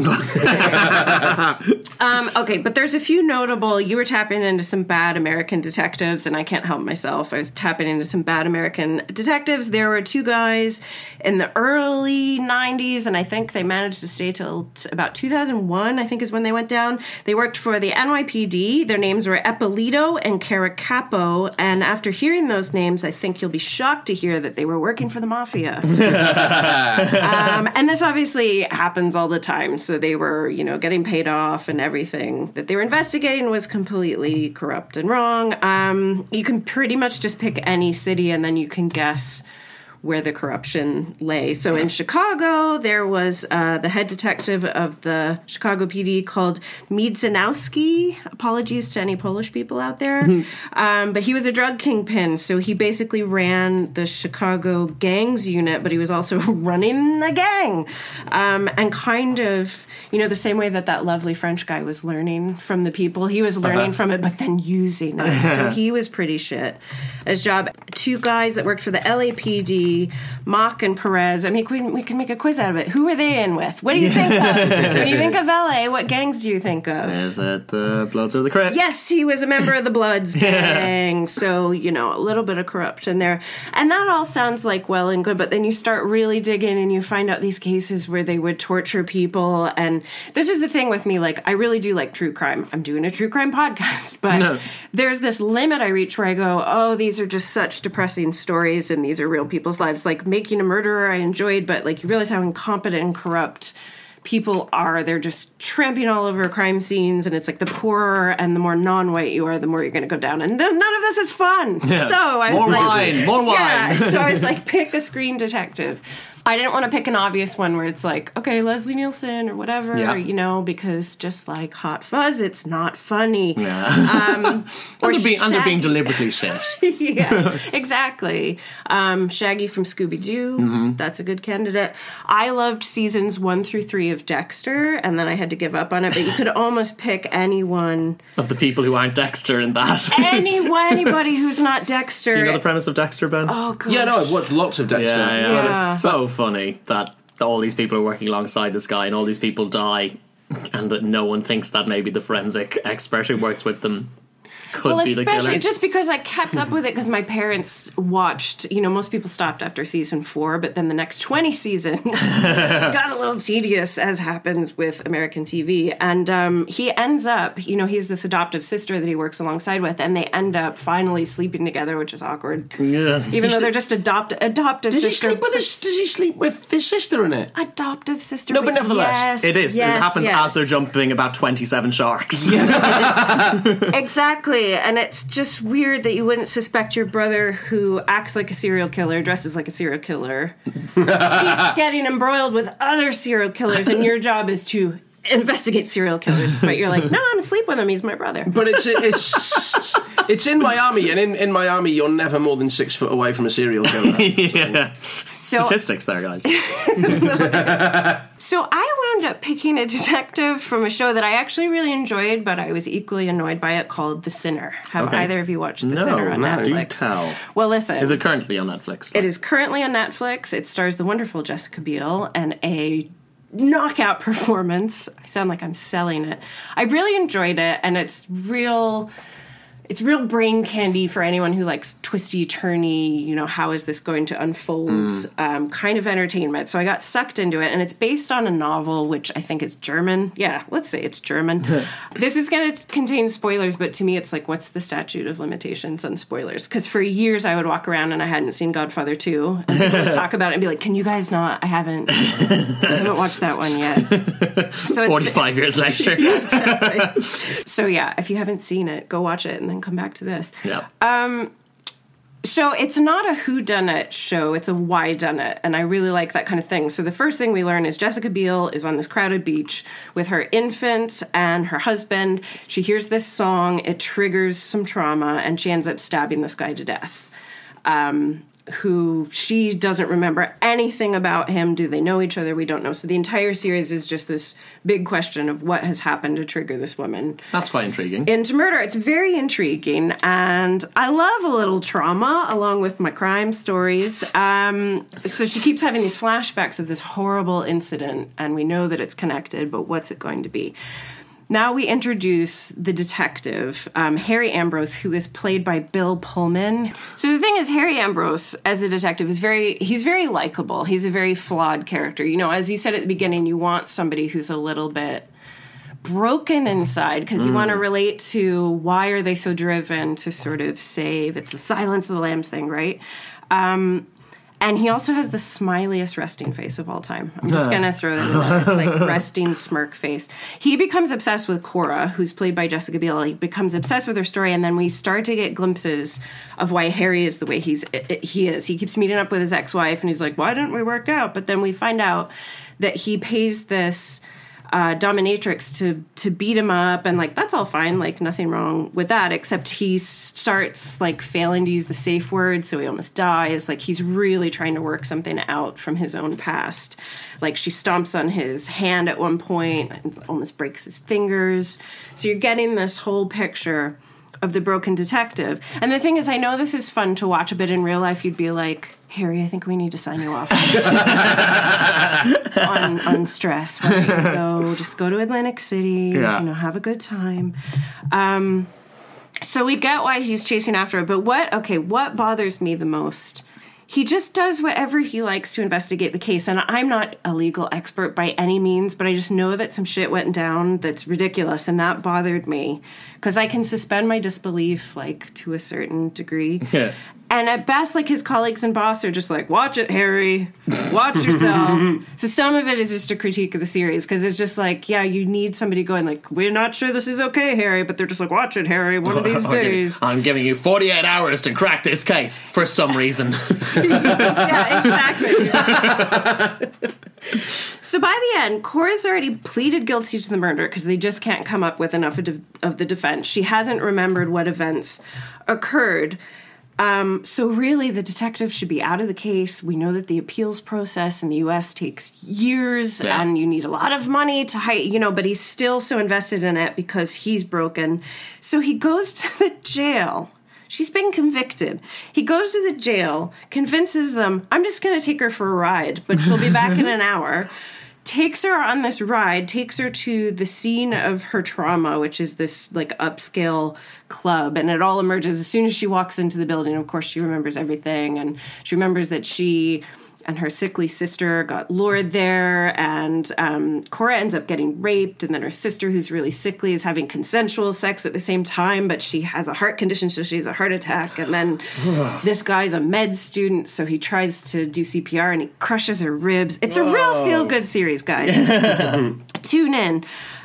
[SPEAKER 2] glung.
[SPEAKER 3] Um, okay, but there's a few notable. You were tapping into some bad American detectives, and I can't help myself. I was tapping into some bad American detectives. There were two guys in the early nineties, and I think they managed to stay till t- about two thousand one, I think is when they went down. They worked for the N Y P D. Their names were Eppolito and Caracapo, and after hearing those names, I think you'll be shocked to hear that they were working for the mafia. um, and this obviously happens all the time. So they were, you know, getting paid off, and everything that they were investigating was completely corrupt and wrong. Um, you can pretty much just pick any city and then you can guess where the corruption lay. So in Chicago, there was uh, the head detective of the Chicago P D called Miedzanowski. Apologies to any Polish people out there. um, but he was a drug kingpin, so he basically ran the Chicago gangs unit, but he was also running the gang. Um, and kind of, you know, the same way that that lovely French guy was learning from the people, he was learning
[SPEAKER 2] Uh-huh.
[SPEAKER 3] from it, but then using it. So he was pretty shit at his job. Two guys that worked for the L A P D, Mock and Perez. I mean, we, we can make a quiz out of it. Who are they in with? What do you think of? When you think of L A, what gangs do you think of?
[SPEAKER 2] Is it the Bloods or the Crips?
[SPEAKER 3] Yes, he was a member of the Bloods gang. So, you know, a little bit of corruption there. And that all sounds like well and good, but then you start really digging and you find out these cases where they would torture people. And this is the thing with me, like, I really do like true crime. I'm doing a true crime podcast, but
[SPEAKER 2] No.
[SPEAKER 3] there's this limit I reach where I go, oh, these are just such depressing stories and these are real people's lives. Like Making a Murderer, I enjoyed, but like you realize how incompetent and corrupt people are. They're just tramping all over crime scenes, and it's like the poorer and the more non-white you are, the more you're going to go down. And none of this is fun.
[SPEAKER 2] Yeah.
[SPEAKER 3] So I was
[SPEAKER 2] More
[SPEAKER 3] like,
[SPEAKER 2] wine, more wine.
[SPEAKER 3] Yeah, so I was like, pick a screen detective. I didn't want to pick an obvious one where it's like, okay, Leslie Nielsen or whatever,
[SPEAKER 2] Yeah.
[SPEAKER 3] you know, because just like Hot Fuzz, it's not funny.
[SPEAKER 2] Yeah.
[SPEAKER 3] Um, or
[SPEAKER 2] And they're being, and they're being
[SPEAKER 3] Shaggy.
[SPEAKER 2] deliberately shit.
[SPEAKER 3] Yeah, exactly. Um, Shaggy from Scooby-Doo,
[SPEAKER 2] Mm-hmm.
[SPEAKER 3] that's a good candidate. I loved seasons one through three of Dexter, and then I had to give up on it, but you could almost pick anyone,
[SPEAKER 2] Of the people who aren't Dexter in that.
[SPEAKER 3] anyone, anybody who's not Dexter.
[SPEAKER 2] Do you know the premise of Dexter, Ben?
[SPEAKER 3] Oh, God.
[SPEAKER 1] Yeah, no, I've watched lots of Dexter.
[SPEAKER 2] Yeah, yeah, but
[SPEAKER 3] Yeah.
[SPEAKER 2] it's so funny that all these people are working alongside this guy and all these people die and that no one thinks that maybe the forensic expert who works with them could
[SPEAKER 3] Well,
[SPEAKER 2] be the
[SPEAKER 3] especially
[SPEAKER 2] killer.
[SPEAKER 3] just because I kept up with it because my parents watched, you know, most people stopped after season four, but then the next twenty seasons got a little tedious, as happens with American T V. And um, he ends up, you know, he has this adoptive sister that he works alongside with, and they end up finally sleeping together, which is awkward.
[SPEAKER 2] Yeah.
[SPEAKER 3] Even though they're just adopt- adoptive
[SPEAKER 1] Does he
[SPEAKER 3] sister.
[SPEAKER 1] sleep with his? Does he sleep with his sister in it?
[SPEAKER 3] Adoptive sister.
[SPEAKER 1] No, but nevertheless,
[SPEAKER 3] yes,
[SPEAKER 2] It is.
[SPEAKER 3] yes,
[SPEAKER 2] it happens
[SPEAKER 3] yes.
[SPEAKER 2] as they're jumping about twenty-seven sharks.
[SPEAKER 3] Exactly, and it's just weird that you wouldn't suspect your brother, who acts like a serial killer, dresses like a serial killer, keeps getting embroiled with other serial killers, and your job is to investigate serial killers. But you're like, no, I'm asleep with him. He's my brother.
[SPEAKER 1] But it's it's it's in Miami, and in, in Miami, you're never more than six foot away from a serial killer.
[SPEAKER 2] Yeah.
[SPEAKER 3] So,
[SPEAKER 2] Statistics there, guys.
[SPEAKER 3] so I wound up picking a detective from a show that I actually really enjoyed, but I was equally annoyed by it, called The Sinner. Have
[SPEAKER 2] Okay.
[SPEAKER 3] either of you watched The
[SPEAKER 2] No,
[SPEAKER 3] Sinner on
[SPEAKER 2] no,
[SPEAKER 3] Netflix?
[SPEAKER 2] do tell.
[SPEAKER 3] Well, listen.
[SPEAKER 2] Is it currently on Netflix?
[SPEAKER 3] It is currently on Netflix. It stars the wonderful Jessica Biel and a knockout performance. I sound like I'm selling it. I really enjoyed it, and it's real... It's real brain candy for anyone who likes twisty, turny, you know, how is this going to unfold mm. um, kind of entertainment. So I got sucked into it, and it's based on a novel, which I think is German. Yeah, let's say it's German. This is going to contain spoilers, but to me it's like, what's the statute of limitations on spoilers? Because for years I would walk around and I hadn't seen Godfather two, and people would talk about it and be like, can you guys not? I haven't. I haven't watched that one yet. So it's
[SPEAKER 2] forty-five years later.
[SPEAKER 3] Yeah, exactly. So yeah, if you haven't seen it, go watch it and then come back to this.
[SPEAKER 2] Yeah.
[SPEAKER 3] Um, so it's not a whodunit show, it's a whydunit, and I really like that kind of thing. So the first thing we learn is Jessica Biel is on this crowded beach with her infant and her husband. She hears this song, it triggers some trauma, and she ends up stabbing this guy to death. Um, who she doesn't remember anything about him. Do they know each other? We don't know. So the entire series is just this big question of what has happened to trigger this woman.
[SPEAKER 2] That's quite intriguing.
[SPEAKER 3] Into murder. It's very intriguing, and I love a little trauma along with my crime stories. Um, so she keeps having these flashbacks of this horrible incident, and we know that it's connected, but what's it going to be? Now we introduce the detective, um, Harry Ambrose, who is played by Bill Pullman. So the thing is, Harry Ambrose, as a detective, is very, he's very likable. He's a very flawed character. You know, as you said at the beginning, you want somebody who's a little bit broken inside, because mm. you want to relate to why are they so driven to sort of save. It's the Silence of the Lambs thing, right? Um... And he also has the smiliest resting face of all time. I'm just going to throw that in there. It's like resting smirk face. He becomes obsessed with Cora, who's played by Jessica Biel. He becomes obsessed with her story, and then we start to get glimpses of why Harry is the way he's he is. He keeps meeting up with his ex-wife, and he's like, why didn't we work out? But then we find out that he pays this Uh, dominatrix to to beat him up, and like that's all fine, like nothing wrong with that, except he starts like failing to use the safe word, so he almost dies. Like he's really trying to work something out from his own past. Like she stomps on his hand at one point and almost breaks his fingers. So you're getting this whole picture of the broken detective. And the thing is, I know this is fun to watch, but in real life you'd be like, Harry, I think we need to sign you off on, on stress. Where you go, just go to Atlantic City,
[SPEAKER 2] yeah.
[SPEAKER 3] you know, have a good time. Um, so we get why he's chasing after it, but what, okay, what bothers me the most? He just does whatever he likes to investigate the case, and I'm not a legal expert by any means, but I just know that some shit went down that's ridiculous, and that bothered me, because I can suspend my disbelief, like, to a certain degree.
[SPEAKER 2] Yeah.
[SPEAKER 3] And at best, like, his colleagues and boss are just like, watch it, Harry. Watch yourself. So some of it is just a critique of the series, because it's just like, yeah, you need somebody going like, we're not sure this is okay, Harry, but they're just like, watch it, Harry, one of these days.
[SPEAKER 2] I'm giving you forty-eight hours to crack this case, for some reason.
[SPEAKER 3] Yeah, exactly. So by the end, Cora's already pleaded guilty to the murder because they just can't come up with enough of, de- of the defense. She hasn't remembered what events occurred. Um, so really, the detective should be out of the case. We know that the appeals process in the U S takes years, yeah. and you need a lot of money to hire, you know, but he's still so invested in it because he's broken. So he goes to the jail. She's been convicted. He goes to the jail, convinces them, I'm just going to take her for a ride, but she'll be back in an hour. Takes her on this ride, takes her to the scene of her trauma, which is this, like, upscale club, and it all emerges as soon as she walks into the building. Of course, she remembers everything, and she remembers that she and her sickly sister got lured there, and um, Cora ends up getting raped, and then her sister, who's really sickly, is having consensual sex at the same time, but she has a heart condition, so she has a heart attack, and then this guy's a med student, so he tries to do C P R, and he crushes her ribs. It's Whoa. a real feel-good series, guys. Tune in.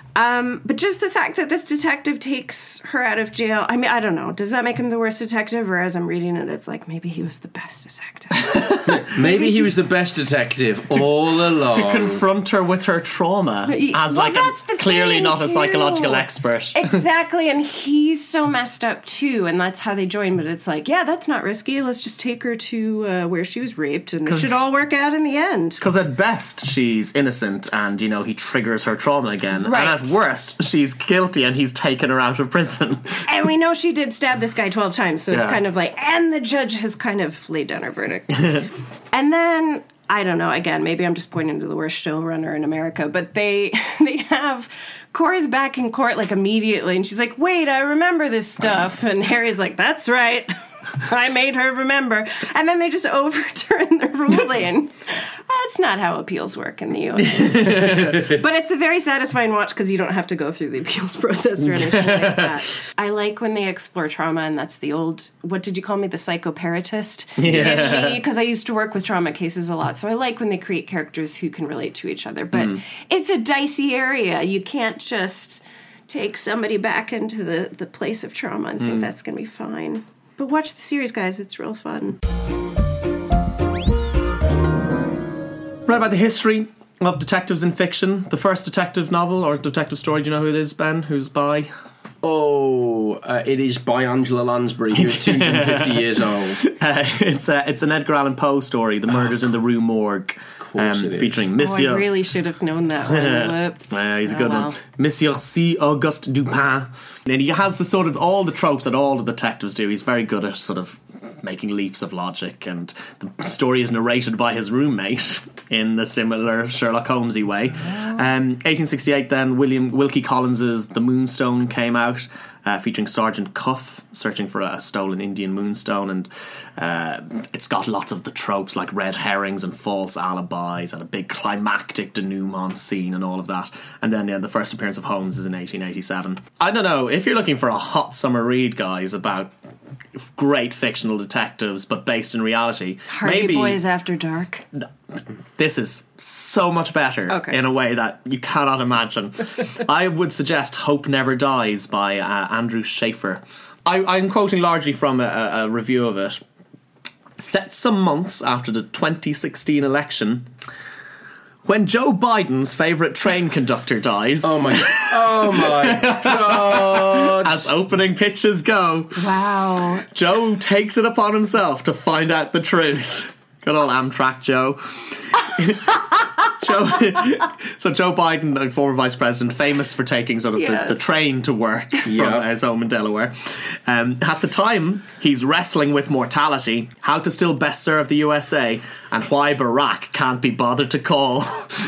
[SPEAKER 3] Um, but just the fact that this detective takes her out of jail, I mean, I don't know. Does that make him the worst detective? Or as I'm reading it, it's like, maybe he was the best detective.
[SPEAKER 1] maybe, maybe he was the best detective to, all along.
[SPEAKER 2] To confront her with her trauma as
[SPEAKER 3] well,
[SPEAKER 2] like a, clearly not a
[SPEAKER 3] too.
[SPEAKER 2] psychological expert.
[SPEAKER 3] Exactly, and he's so messed up too, and that's how they join. But it's like, yeah, that's not risky. Let's just take her to uh, where she was raped, and it should all work out in the end.
[SPEAKER 2] Because at best, she's innocent, and, you know, he triggers her trauma again.
[SPEAKER 3] Right.
[SPEAKER 2] And at worst, she's guilty, and he's taken her out of prison.
[SPEAKER 3] And we know she did stab this guy twelve times, so it's
[SPEAKER 2] Yeah.
[SPEAKER 3] kind of like, and the judge has kind of laid down her verdict. And then, I don't know, again, maybe I'm just pointing to the worst showrunner in America, but they they have Cora's back in court, like, immediately, and she's like, wait, I remember this stuff. And Harry's like, that's right. I made her remember. And then they just overturn the ruling. That's not how appeals work in the U S. But it's a very satisfying watch because you don't have to go through the appeals process or anything like that. I like when they explore trauma, and that's the old, what did you call me, the psychoparatist?
[SPEAKER 2] Yeah.
[SPEAKER 3] Because I used to work with trauma cases a lot, so I like when they create characters who can relate to each other. But mm. it's a dicey area. You can't just take somebody back into the, the place of trauma and think mm. that's going to be fine. But watch the series, guys. It's real fun.
[SPEAKER 2] Right about the history of detectives in fiction. The first detective novel or detective story, do you know who it is, Ben? Who's by?
[SPEAKER 1] Oh, uh, it is by Angela Lansbury, who's two hundred fifty years old.
[SPEAKER 2] Uh, it's, uh, it's an Edgar Allan Poe story, The Murders oh, in the Rue Morgue.
[SPEAKER 1] Um,
[SPEAKER 2] featuring Monsieur.
[SPEAKER 3] Oh, I really should have known that one. Whoops.
[SPEAKER 2] Uh, he's a
[SPEAKER 3] oh,
[SPEAKER 2] good
[SPEAKER 3] well.
[SPEAKER 2] one. Monsieur C. Auguste Dupin. And he has the sort of all the tropes that all the detectives do. He's very good at sort of making leaps of logic, and the story is narrated by his roommate in a similar Sherlock Holmesy way. Oh. Um, eighteen sixty-eight, then William Wilkie Collins's The Moonstone came out. Uh, featuring Sergeant Cuff searching for a stolen Indian moonstone, and uh, it's got lots of the tropes like red herrings and false alibis and a big climactic denouement scene and all of that. And then yeah, the first appearance of Holmes is in eighteen eighty-seven. I don't know, if you're looking for a hot summer read, guys, about great fictional detectives but based in reality,
[SPEAKER 3] Hardy
[SPEAKER 2] maybe
[SPEAKER 3] Boys After Dark.
[SPEAKER 2] No, this is so much better
[SPEAKER 3] okay.
[SPEAKER 2] in a way that you cannot imagine. I would suggest Hope Never Dies by uh, Andrew Schaefer. I, I'm quoting largely from a, a review of it. Set some months after the twenty sixteen election, when Joe Biden's favourite train conductor dies.
[SPEAKER 1] Oh my Oh my God.
[SPEAKER 2] As opening pitches go.
[SPEAKER 3] Wow.
[SPEAKER 2] Joe takes it upon himself to find out the truth. Good old Amtrak Joe. Joe. So Joe Biden, a former vice president, famous for taking sort of yes. the, the train to work from yeah. his home in Delaware. Um, at the time, he's wrestling with mortality, how to still best serve the U S A, and why Barack can't be bothered to call.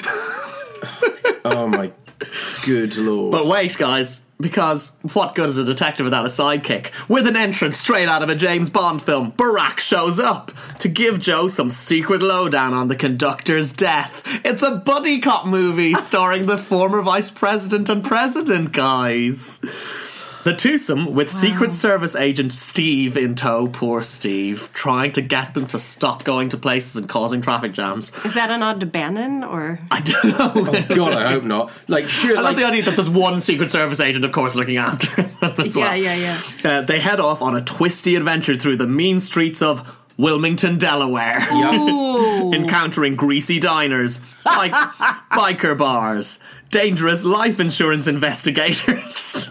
[SPEAKER 1] Oh my good lord.
[SPEAKER 2] But wait, guys, because what good is a detective without a sidekick? With an entrance straight out of a James Bond film, Barack shows up to give Joe some secret lowdown on the conductor's death. It's a buddy cop movie starring the former vice president and president, guys. The twosome, with wow. Secret Service agent Steve in tow, poor Steve, trying to get them to stop going to places and causing traffic jams.
[SPEAKER 3] Is that a nod to Bannon, or?
[SPEAKER 2] I don't know.
[SPEAKER 1] Oh God, I hope not. Like, sure,
[SPEAKER 2] I
[SPEAKER 1] like,
[SPEAKER 2] love the idea that there's one Secret Service agent, of course, looking after them as
[SPEAKER 3] yeah,
[SPEAKER 2] well.
[SPEAKER 3] Yeah, yeah, yeah.
[SPEAKER 2] Uh, they head off on a twisty adventure through the mean streets of Wilmington, Delaware.
[SPEAKER 3] Yep.
[SPEAKER 2] Encountering greasy diners, bike, biker bars, dangerous life insurance investigators.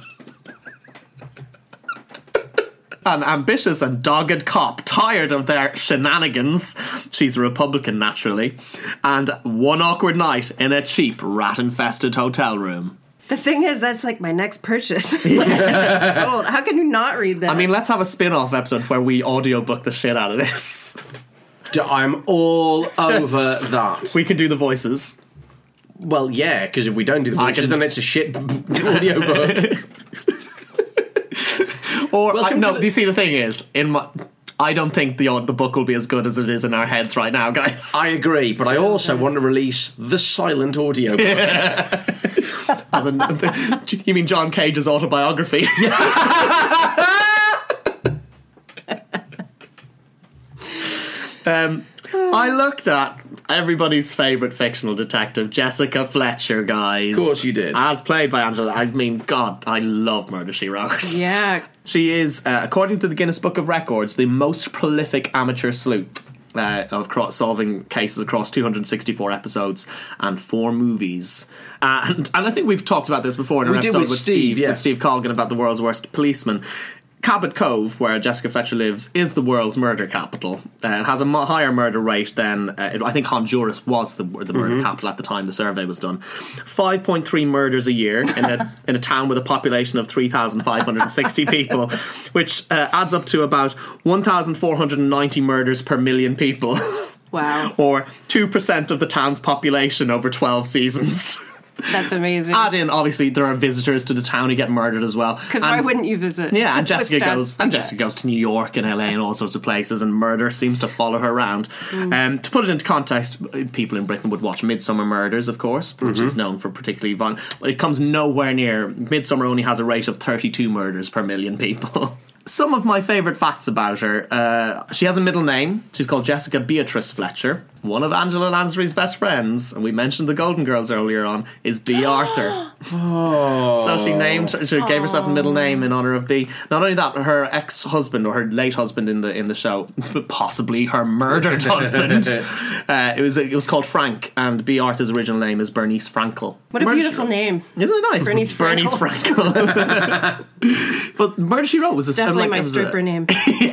[SPEAKER 2] An ambitious and dogged cop, tired of their shenanigans. She's a Republican, naturally. And one awkward night in a cheap, rat-infested hotel room.
[SPEAKER 3] The thing is, that's like my next purchase. Yeah. Sold. How can you not read that?
[SPEAKER 2] I mean, let's have a spin-off episode where we audiobook the shit out of this.
[SPEAKER 1] I'm all over that.
[SPEAKER 2] We can do the voices.
[SPEAKER 1] Well, yeah, because if we don't do the voices, can... then it's a shit audiobook.
[SPEAKER 2] Or I, no, the... you see, the thing is, in my, I don't think the the book will be as good as it is in our heads right now, guys.
[SPEAKER 1] I agree, but I also want to release the silent audio book.
[SPEAKER 2] Yeah. As in, you mean John Cage's autobiography? um, I looked at everybody's favourite fictional detective, Jessica Fletcher, guys.
[SPEAKER 1] Of course you did.
[SPEAKER 2] As played by Angela. I mean, God, I love Murder, She Wrote.
[SPEAKER 3] Yeah.
[SPEAKER 2] She is, uh, according to the Guinness Book of Records, the most prolific amateur sleuth. Uh, of cross- solving cases across two hundred sixty-four episodes and four movies. And and I think we've talked about this before in an
[SPEAKER 1] We did
[SPEAKER 2] episode
[SPEAKER 1] with
[SPEAKER 2] with
[SPEAKER 1] Steve,
[SPEAKER 2] Steve,
[SPEAKER 1] yeah.
[SPEAKER 2] with Steve Colgan about the world's worst policeman. Cabot Cove, where Jessica Fletcher lives, is the world's murder capital. Uh, it has a mo- higher murder rate than, uh, it, I think Honduras was the, the murder
[SPEAKER 1] Mm-hmm.
[SPEAKER 2] capital at the time the survey was done. five point three murders a year in a in a town with a population of three thousand five hundred sixty people, which uh, adds up to about one thousand four hundred ninety murders per million people.
[SPEAKER 3] Wow.
[SPEAKER 2] Or two percent of the town's population over twelve seasons.
[SPEAKER 3] That's amazing.
[SPEAKER 2] Add in, obviously, there are visitors to the town who get murdered as well.
[SPEAKER 3] Because why wouldn't you visit?
[SPEAKER 2] Yeah, and
[SPEAKER 3] With
[SPEAKER 2] Jessica
[SPEAKER 3] stats
[SPEAKER 2] goes
[SPEAKER 3] like
[SPEAKER 2] and
[SPEAKER 3] that?
[SPEAKER 2] Jessica goes to New York and L A and all sorts of places, and murder seems to follow her around.
[SPEAKER 3] Mm.
[SPEAKER 2] Um, to put it into context, people in Britain would watch Midsummer Murders, of course, which is known for particularly violent, but it comes nowhere near. Midsummer only has a rate of thirty-two murders per million people. Some of my favourite facts about her. Uh, she has a middle name. She's called Jessica Beatrice Fletcher. One of Angela Lansbury's best friends, and we mentioned the Golden Girls earlier on, is B. Arthur.
[SPEAKER 1] Oh.
[SPEAKER 2] So she named, she gave herself a middle name in honour of B. Not only that, her ex-husband, or her late husband in the in the show, but possibly her murdered husband, uh, it was it was called Frank, and B. Arthur's original name is Bernice Frankel.
[SPEAKER 3] What a
[SPEAKER 2] Murder,
[SPEAKER 3] beautiful name.
[SPEAKER 2] Isn't it nice?
[SPEAKER 3] Bernice
[SPEAKER 2] Bernice Frankel. But Murder, She Wrote was a,
[SPEAKER 3] Definitely
[SPEAKER 2] like,
[SPEAKER 3] my
[SPEAKER 2] it was a-
[SPEAKER 3] stripper name.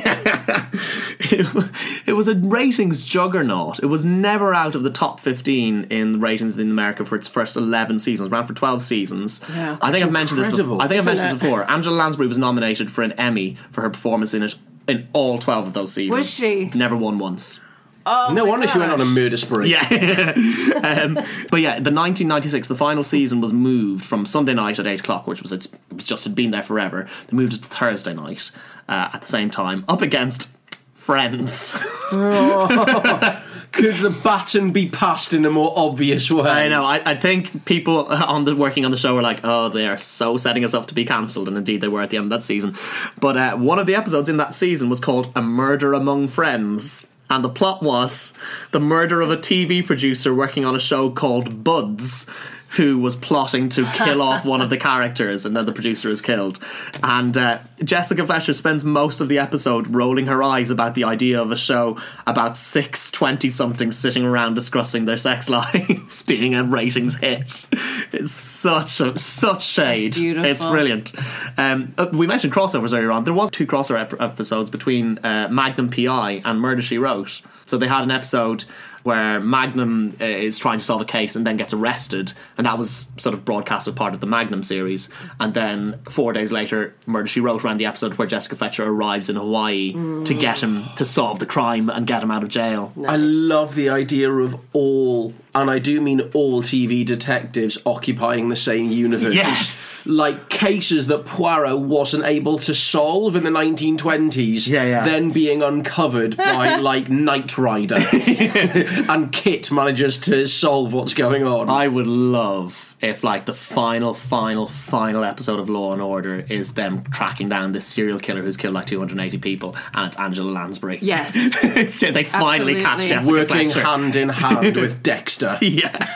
[SPEAKER 2] it, it was a ratings juggernaut. It was never out of the top fifteen in ratings in America for its first eleven seasons. It ran for twelve seasons.
[SPEAKER 3] Yeah.
[SPEAKER 2] I think I've mentioned this
[SPEAKER 1] incredible,
[SPEAKER 2] before. I think I've
[SPEAKER 3] isn't
[SPEAKER 2] mentioned this
[SPEAKER 3] it?
[SPEAKER 2] before. Angela Lansbury was nominated for an Emmy for her performance in it in all twelve of those seasons.
[SPEAKER 3] Was she?
[SPEAKER 2] Never won once.
[SPEAKER 3] Oh,
[SPEAKER 1] No
[SPEAKER 3] my
[SPEAKER 1] wonder she went on a
[SPEAKER 3] gosh.
[SPEAKER 1] murder spree.
[SPEAKER 2] Yeah. um, but yeah, the nineteen ninety-six, the final season was moved from Sunday night at eight o'clock, which was its, it was just had been there forever. They moved it to Thursday night uh, at the same time, up against Friends.
[SPEAKER 1] Could the baton be passed in a more obvious way?
[SPEAKER 2] I know. I, I think people on the working on the show were like, "Oh, they are so setting us up to be cancelled," and indeed they were at the end of that season. But uh, one of the episodes in that season was called "A Murder Among Friends." And the plot was the murder of a T V producer working on a show called Buds, who was plotting to kill off one of the characters, and then the producer is killed. And uh, Jessica Fletcher spends most of the episode rolling her eyes about the idea of a show about six twenty-somethings sitting around discussing their sex lives being a ratings hit. It's such a, such shade.
[SPEAKER 3] That's beautiful.
[SPEAKER 2] It's brilliant. Um, uh, we mentioned crossovers earlier on. There was two crossover ep- episodes between uh, Magnum P I and Murder, She Wrote. So they had an episode where Magnum uh, is trying to solve a case and then gets arrested, and that was sort of broadcast as part of the Magnum series. And then four days later, Murder, She Wrote ran the episode where Jessica Fletcher arrives in Hawaii
[SPEAKER 3] Mm.
[SPEAKER 2] to get him to solve the crime and get him out of jail.
[SPEAKER 1] I love the idea of all, and I do mean all T V detectives occupying the same universe.
[SPEAKER 2] Yes!
[SPEAKER 1] Like cases that Poirot wasn't able to solve in the nineteen twenties,
[SPEAKER 2] Yeah, yeah.
[SPEAKER 1] then being uncovered by, like, Knight Rider. And Kit manages to solve what's going on.
[SPEAKER 2] I would love if, like, the final, final, final episode of Law and Order is them tracking down this serial killer who's killed like two hundred eighty people, and it's Angela Lansbury.
[SPEAKER 3] Yes.
[SPEAKER 2] It's, they finally catch
[SPEAKER 3] Absolutely.
[SPEAKER 2] Jessica
[SPEAKER 1] Working
[SPEAKER 2] Fletcher.
[SPEAKER 1] hand in hand with Dexter.
[SPEAKER 2] Yeah.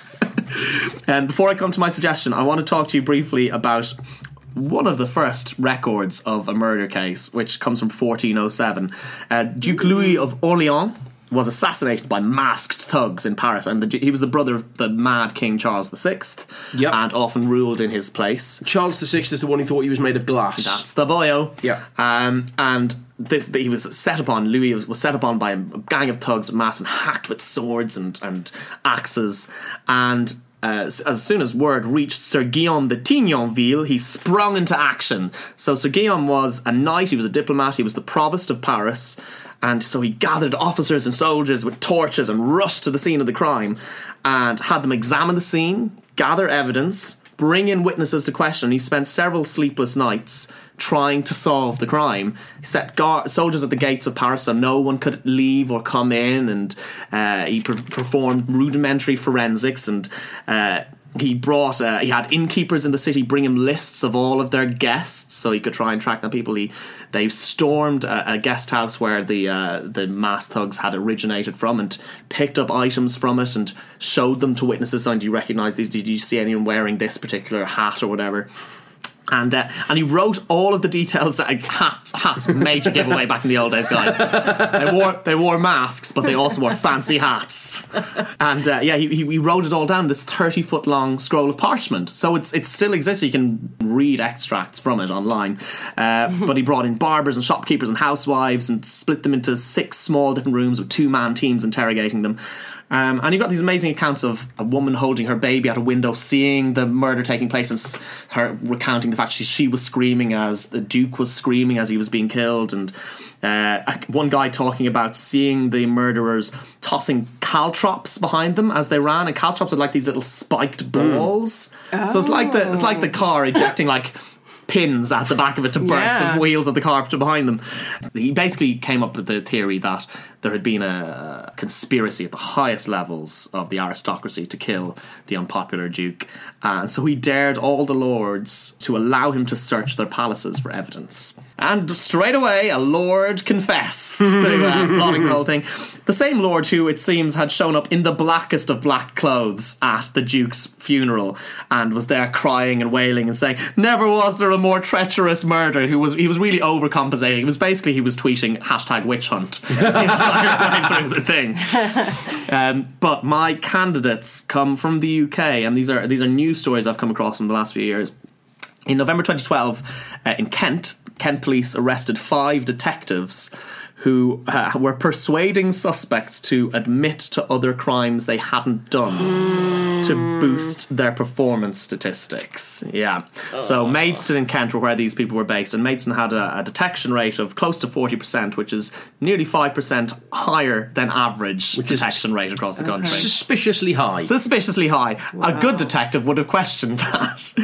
[SPEAKER 2] And before I come to my suggestion, I want to talk to you briefly about one of the first records of a murder case, which comes from fourteen oh seven. Uh, Duke Louis of Orléans was assassinated by masked thugs in Paris, and the, he was the brother of the mad King Charles the Sixth,
[SPEAKER 1] Yep.
[SPEAKER 2] and often ruled in his place.
[SPEAKER 1] Charles the Sixth is the one who thought he was made of glass.
[SPEAKER 2] That's the boyo.
[SPEAKER 1] Yeah.
[SPEAKER 2] Um, and this, he was set upon, Louis was, was set upon by a gang of thugs masked and hacked with swords and, and axes. And uh, as soon as word reached Sir Guillaume de Tignonville, he sprung into action. So Sir Guillaume was a knight, he was a diplomat, he was the provost of Paris. And so he gathered officers and soldiers with torches and rushed to the scene of the crime and had them examine the scene, gather evidence, bring in witnesses to question. He spent several sleepless nights trying to solve the crime. He set guard- soldiers at the gates of Paris so no one could leave or come in, and uh, he per- performed rudimentary forensics and uh, He brought, uh, he had innkeepers in the city bring him lists of all of their guests so he could try and track down people. He, they stormed a, a guest house where the uh, the mass thugs had originated from and picked up items from it and showed them to witnesses. Saying, do you recognise these? Did you see anyone wearing this particular hat or whatever? And uh, and he wrote all of the details. That, uh, hats, hats, major giveaway back in the old days, guys. They wore they wore masks, but they also wore fancy hats. And uh, yeah, he, he wrote it all down. This thirty foot long scroll of parchment. So it's it still exists. You can read extracts from it online. Uh, but he brought in barbers and shopkeepers and housewives and split them into six small different rooms with two man teams interrogating them. Um, and you've got these amazing accounts of a woman holding her baby out a window, seeing the murder taking place, and s- her recounting the fact she, she was screaming as the Duke was screaming as he was being killed. And uh, one guy talking about seeing the murderers tossing caltrops behind them as they ran. And caltrops are like these little spiked balls. Mm. Oh. So it's like the it's like the car ejecting like pins at the back of it to burst yeah. the wheels of the car behind them. He basically came up with the theory that there had been a conspiracy at the highest levels of the aristocracy to kill the unpopular Duke. And so he dared all the lords to allow him to search their palaces for evidence. And straight away, a lord confessed to uh, plotting the whole thing. The same lord who, it seems, had shown up in the blackest of black clothes at the Duke's funeral and was there crying and wailing and saying, never was there a more treacherous murder. Who was He was really overcompensating. It was basically, he was tweeting hashtag witch hunt the entire way through the thing. Um, but my candidates come from the U K, and these are these are news stories I've come across in the last few years. In November twenty twelve, uh, in Kent, Kent police arrested five detectives who uh, were persuading suspects to admit to other crimes they hadn't done mm. to boost their performance statistics. Yeah. Oh. So Maidstone and Kent were where these people were based, and Maidstone had a, a detection rate of close to forty percent, which is nearly five percent higher than average which detection rate across the okay. country.
[SPEAKER 1] Suspiciously high.
[SPEAKER 2] Suspiciously high. Wow. A good detective would have questioned that.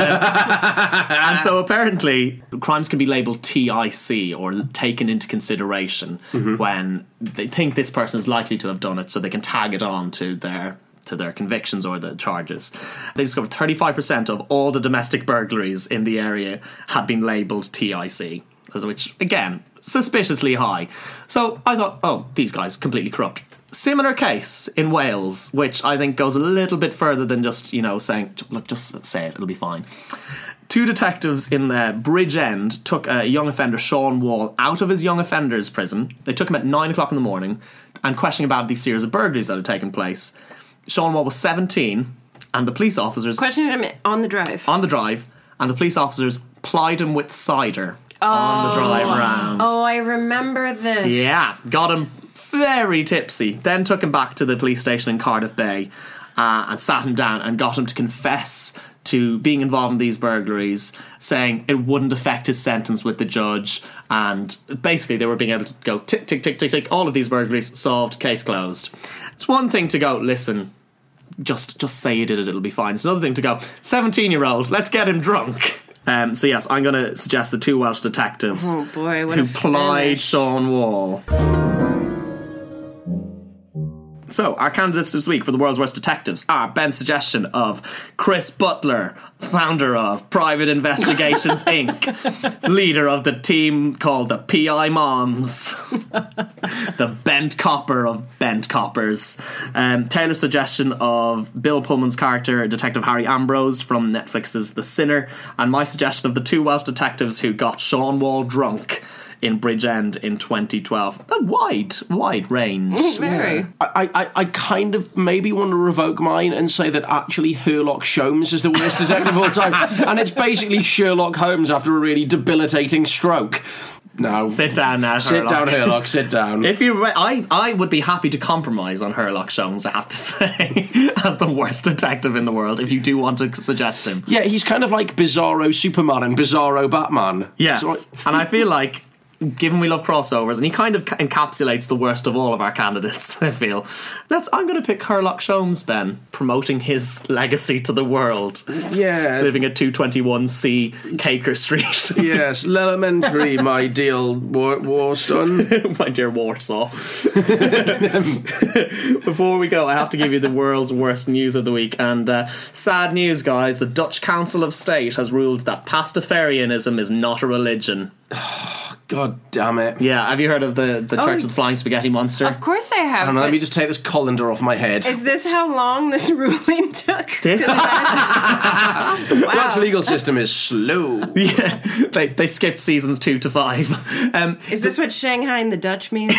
[SPEAKER 2] um, and so apparently crimes can be labelled T I C, or taken into consideration, mm-hmm. when they think this person is likely to have done it, so they can tag it on to their to their convictions or the charges. They discovered thirty-five percent of all the domestic burglaries in the area had been labelled T I C, which, again, suspiciously high. So I thought, oh, these guys completely corrupt. Similar case in Wales, which I think goes a little bit further than just, you know, saying, look, just say it, it'll be fine. Two detectives in uh, Bridgend took a young offender, Sean Wall, out of his young offenders prison. They took him at nine o'clock in the morning and questioning about these series of burglaries that had taken place. Sean Wall was seventeen, and the police officers...
[SPEAKER 3] Questioning him on the drive.
[SPEAKER 2] On the drive, and the police officers plied him with cider oh. on the drive round.
[SPEAKER 3] Oh, I remember this.
[SPEAKER 2] Yeah, got him very tipsy. Then took him back to the police station in Cardiff Bay uh, and sat him down and got him to confess to being involved in these burglaries, saying it wouldn't affect his sentence with the judge, and basically they were being able to go tick, tick, tick, tick, tick, all of these burglaries solved, case closed. It's one thing to go, listen, just just say you did it, it'll be fine. It's another thing to go, seventeen-year-old, let's get him drunk. Um, so yes, I'm going to suggest the two Welsh detectives
[SPEAKER 3] oh boy, what
[SPEAKER 2] who
[SPEAKER 3] a
[SPEAKER 2] plied
[SPEAKER 3] finish.
[SPEAKER 2] Sean Wall. So, our candidates this week for the world's worst detectives are Ben's suggestion of Chris Butler, founder of Private Investigations Incorporated, leader of the team called the P I Moms, the Bent Copper of Bent Coppers. Um, Taylor's suggestion of Bill Pullman's character, Detective Harry Ambrose from Netflix's The Sinner, and my suggestion of the two Welsh detectives who got Sean Wall drunk in Bridgend in twenty twelve. A wide, wide range.
[SPEAKER 3] Very.
[SPEAKER 1] I, I, I kind of maybe want to revoke mine and say that actually Sherlock Holmes is the worst detective of all time. And it's basically Sherlock Holmes after a really debilitating stroke. No.
[SPEAKER 2] Sit down now,
[SPEAKER 1] Sit
[SPEAKER 2] Sherlock.
[SPEAKER 1] down, Sherlock, sit down.
[SPEAKER 2] If you, re- I, I would be happy to compromise on Sherlock Holmes, I have to say, as the worst detective in the world, if you do want to suggest him.
[SPEAKER 1] Yeah, he's kind of like Bizarro Superman and Bizarro Batman.
[SPEAKER 2] Yes,
[SPEAKER 1] so I-
[SPEAKER 2] and I feel like given we love crossovers, and he kind of encapsulates the worst of all of our candidates, I feel. That's I'm going to pick Sherlock Sholmes, Ben, promoting his legacy to the world.
[SPEAKER 1] Yeah.
[SPEAKER 2] Living at two twenty-one C Caker Street.
[SPEAKER 1] Yes, Elementary, my dear War- Warstone.
[SPEAKER 2] My dear Warsaw. Before we go, I have to give you the world's worst news of the week. And uh, sad news, guys. The Dutch Council of State has ruled that Pastafarianism is not a religion.
[SPEAKER 1] God damn it.
[SPEAKER 2] Yeah, have you heard of the, the Church
[SPEAKER 3] Oh,
[SPEAKER 2] of the Flying Spaghetti Monster?
[SPEAKER 3] Of course I have.
[SPEAKER 1] I don't know, let
[SPEAKER 3] but
[SPEAKER 1] me just take this colander off my head.
[SPEAKER 3] Is this how long this ruling took?
[SPEAKER 2] This?
[SPEAKER 3] Wow.
[SPEAKER 1] Dutch legal system is slow.
[SPEAKER 2] Yeah, they, they skipped seasons two to five. Um,
[SPEAKER 3] Is this what Shanghai and the Dutch means?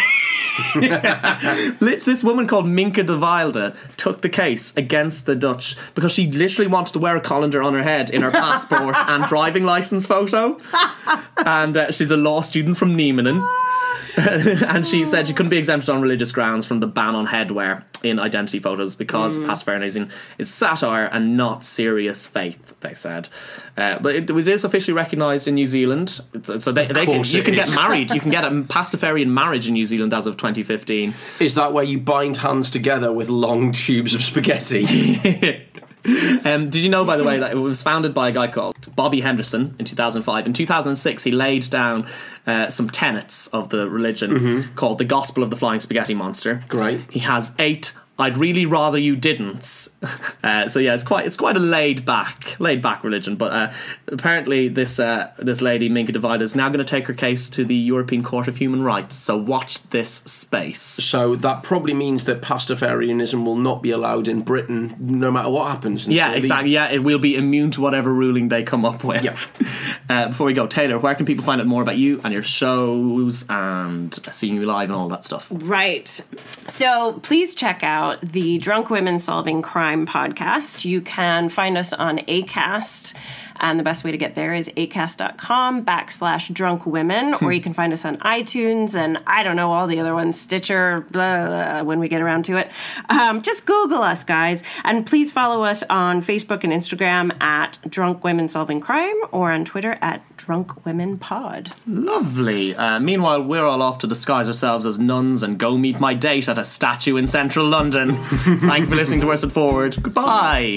[SPEAKER 2] This woman called Minke de Wilde took the case against the Dutch because she literally wanted to wear a colander on her head in her passport and driving licence photo. And uh, she's a law student from Niemenen. And she said she couldn't be exempted on religious grounds from the ban on headwear in identity photos because mm. Pastafarianism is satire and not serious faith, they said. Uh, but it, it is officially recognised in New Zealand. It's, so they, they can, you can is. get married. You can get a Pastafarian marriage in New Zealand as of twenty fifteen.
[SPEAKER 1] Is that where you bind hands together with long tubes of spaghetti?
[SPEAKER 2] Um, did you know, by the way, that it was founded by a guy called Bobby Henderson in two thousand five? In two thousand six, he laid down uh, some tenets of the religion mm-hmm. called the Gospel of the Flying Spaghetti Monster.
[SPEAKER 1] Great.
[SPEAKER 2] He has eight I'd really rather you didn't. Uh, so yeah, it's quite it's quite a laid back laid back religion. But uh, apparently this uh, this lady Minke de Wilde is now going to take her case to the European Court of Human Rights. So watch this space.
[SPEAKER 1] So that probably means that Pastafarianism will not be allowed in Britain, no matter what happens.
[SPEAKER 2] Yeah, exactly. Yeah, it will be immune to whatever ruling they come up with.
[SPEAKER 1] Yep.
[SPEAKER 2] Uh, before we go, Taylor, where can people find out more about you and your shows and seeing you live and all that stuff?
[SPEAKER 3] Right. So please check out the Drunk Women Solving Crime podcast. You can find us on Acast, and the best way to get there is acast.com backslash drunk women, or you can find us on iTunes and I don't know, all the other ones, Stitcher, blah, blah, when we get around to it. Um, just Google us, guys. And please follow us on Facebook and Instagram at Drunk Women Solving Crime, or on Twitter at Drunk Women Pod.
[SPEAKER 2] Lovely. Uh, meanwhile, we're all off to disguise ourselves as nuns and go meet my date at a statue in central London. Thank you for listening to Worst Foot Forward. Goodbye.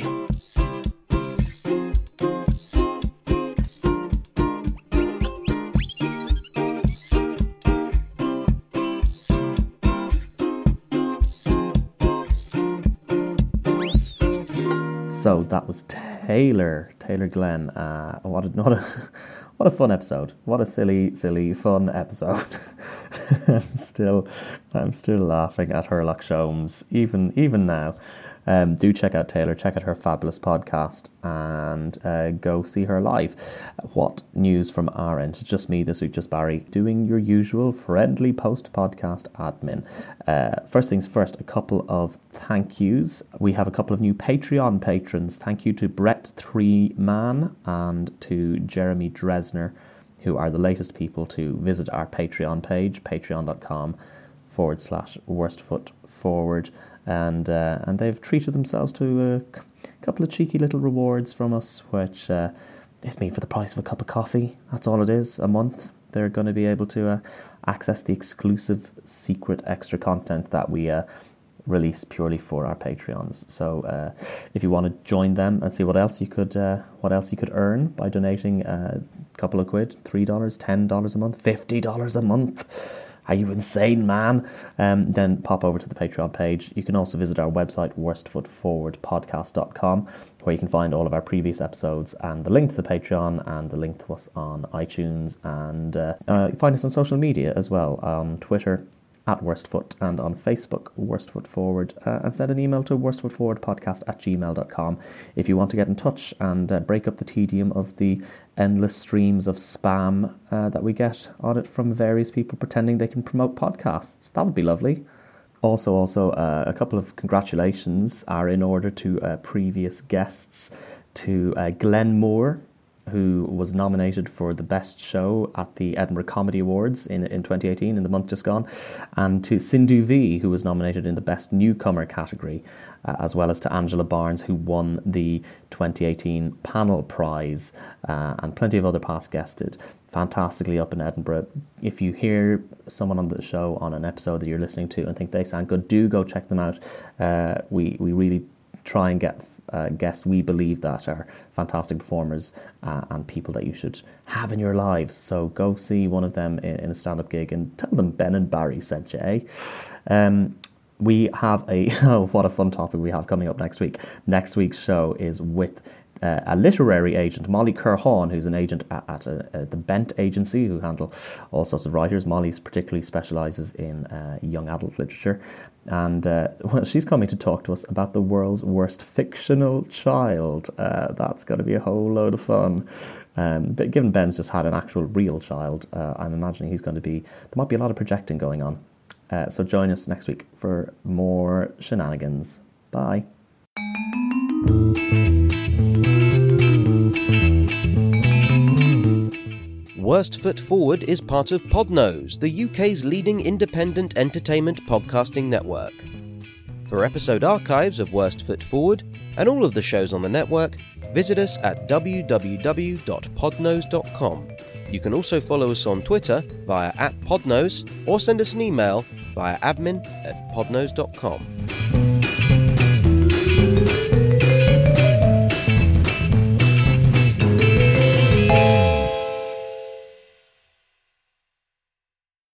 [SPEAKER 2] So that was Taylor, Taylor Glenn. Uh, what a, what a what a fun episode! What a silly, silly, fun episode. I'm still, I'm still laughing at Sherlock Sholmes even even now. Um, do check out Taylor, check out her fabulous podcast, and uh, go see her live. What news from our end? It's just me this week, just Barry, doing your usual friendly post-podcast admin. Uh, first things first, a couple of thank yous. We have a couple of new Patreon patrons. Thank you to Brett Three Man and to Jeremy Dresner, who are the latest people to visit our Patreon page, patreon.com forward slash worstfoot forward. And uh, and they've treated themselves to a c- couple of cheeky little rewards from us, which uh, is me for the price of a cup of coffee. That's all it is, a month. They're going to be able to uh, access the exclusive, secret, extra content that we uh, release purely for our Patreons. So uh, if you want to join them and see what else you could uh, what else you could earn by donating a couple of quid, three dollars, ten dollars a month, fifty dollars a month. Are you insane, man? Um, then pop over to the Patreon page. You can also visit our website, worst foot forward podcast dot com, where you can find all of our previous episodes and the link to the Patreon and the link to us on iTunes. And uh, uh, find us on social media as well, on Twitter, at Worstfoot, and on Facebook, Worstfoot Forward, uh, and send an email to worstfootforwardpodcast at gmail dot com if you want to get in touch and uh, break up the tedium of the endless streams of spam uh, that we get on it from various people pretending they can promote podcasts. That would be lovely. Also, also uh, a couple of congratulations are in order to uh, previous guests, to uh, Glenn Moore, who was nominated for the Best Show at the Edinburgh Comedy Awards in, in twenty eighteen, in the month just gone, and to Sindhu V, who was nominated in the Best Newcomer category, uh, as well as to Angela Barnes, who won the twenty eighteen Panel Prize, uh, and plenty of other past guests did fantastically up in Edinburgh. If you hear someone on the show on an episode that you're listening to and think they sound good, do go check them out. Uh, we, we really try and get uh, guests we believe that are fantastic performers uh, and people that you should have in your lives. So go see one of them in, in a stand-up gig and tell them Ben and Barry sent you, eh? Um, we have a, oh, what a fun topic we have coming up next week. Next week's show is with Uh, a literary agent, Molly Kerhawn, who's an agent at, at a, a, the Bent Agency, who handle all sorts of writers. Molly particularly specialises in uh, young adult literature, and uh, well, she's coming to talk to us about the world's worst fictional child. Uh, that's going to be a whole load of fun. Um, but given Ben's just had an actual real child, uh, I'm imagining he's going to be, there might be a lot of projecting going on. Uh, so join us next week for more shenanigans. Bye.
[SPEAKER 4] Worst Foot Forward is part of Podnose, the U K's leading independent entertainment podcasting network. For episode archives of Worst Foot Forward and all of the shows on the network, visit us at w w w dot podnose dot com. You can also follow us on Twitter via at Podnose or send us an email via admin at podnose dot com.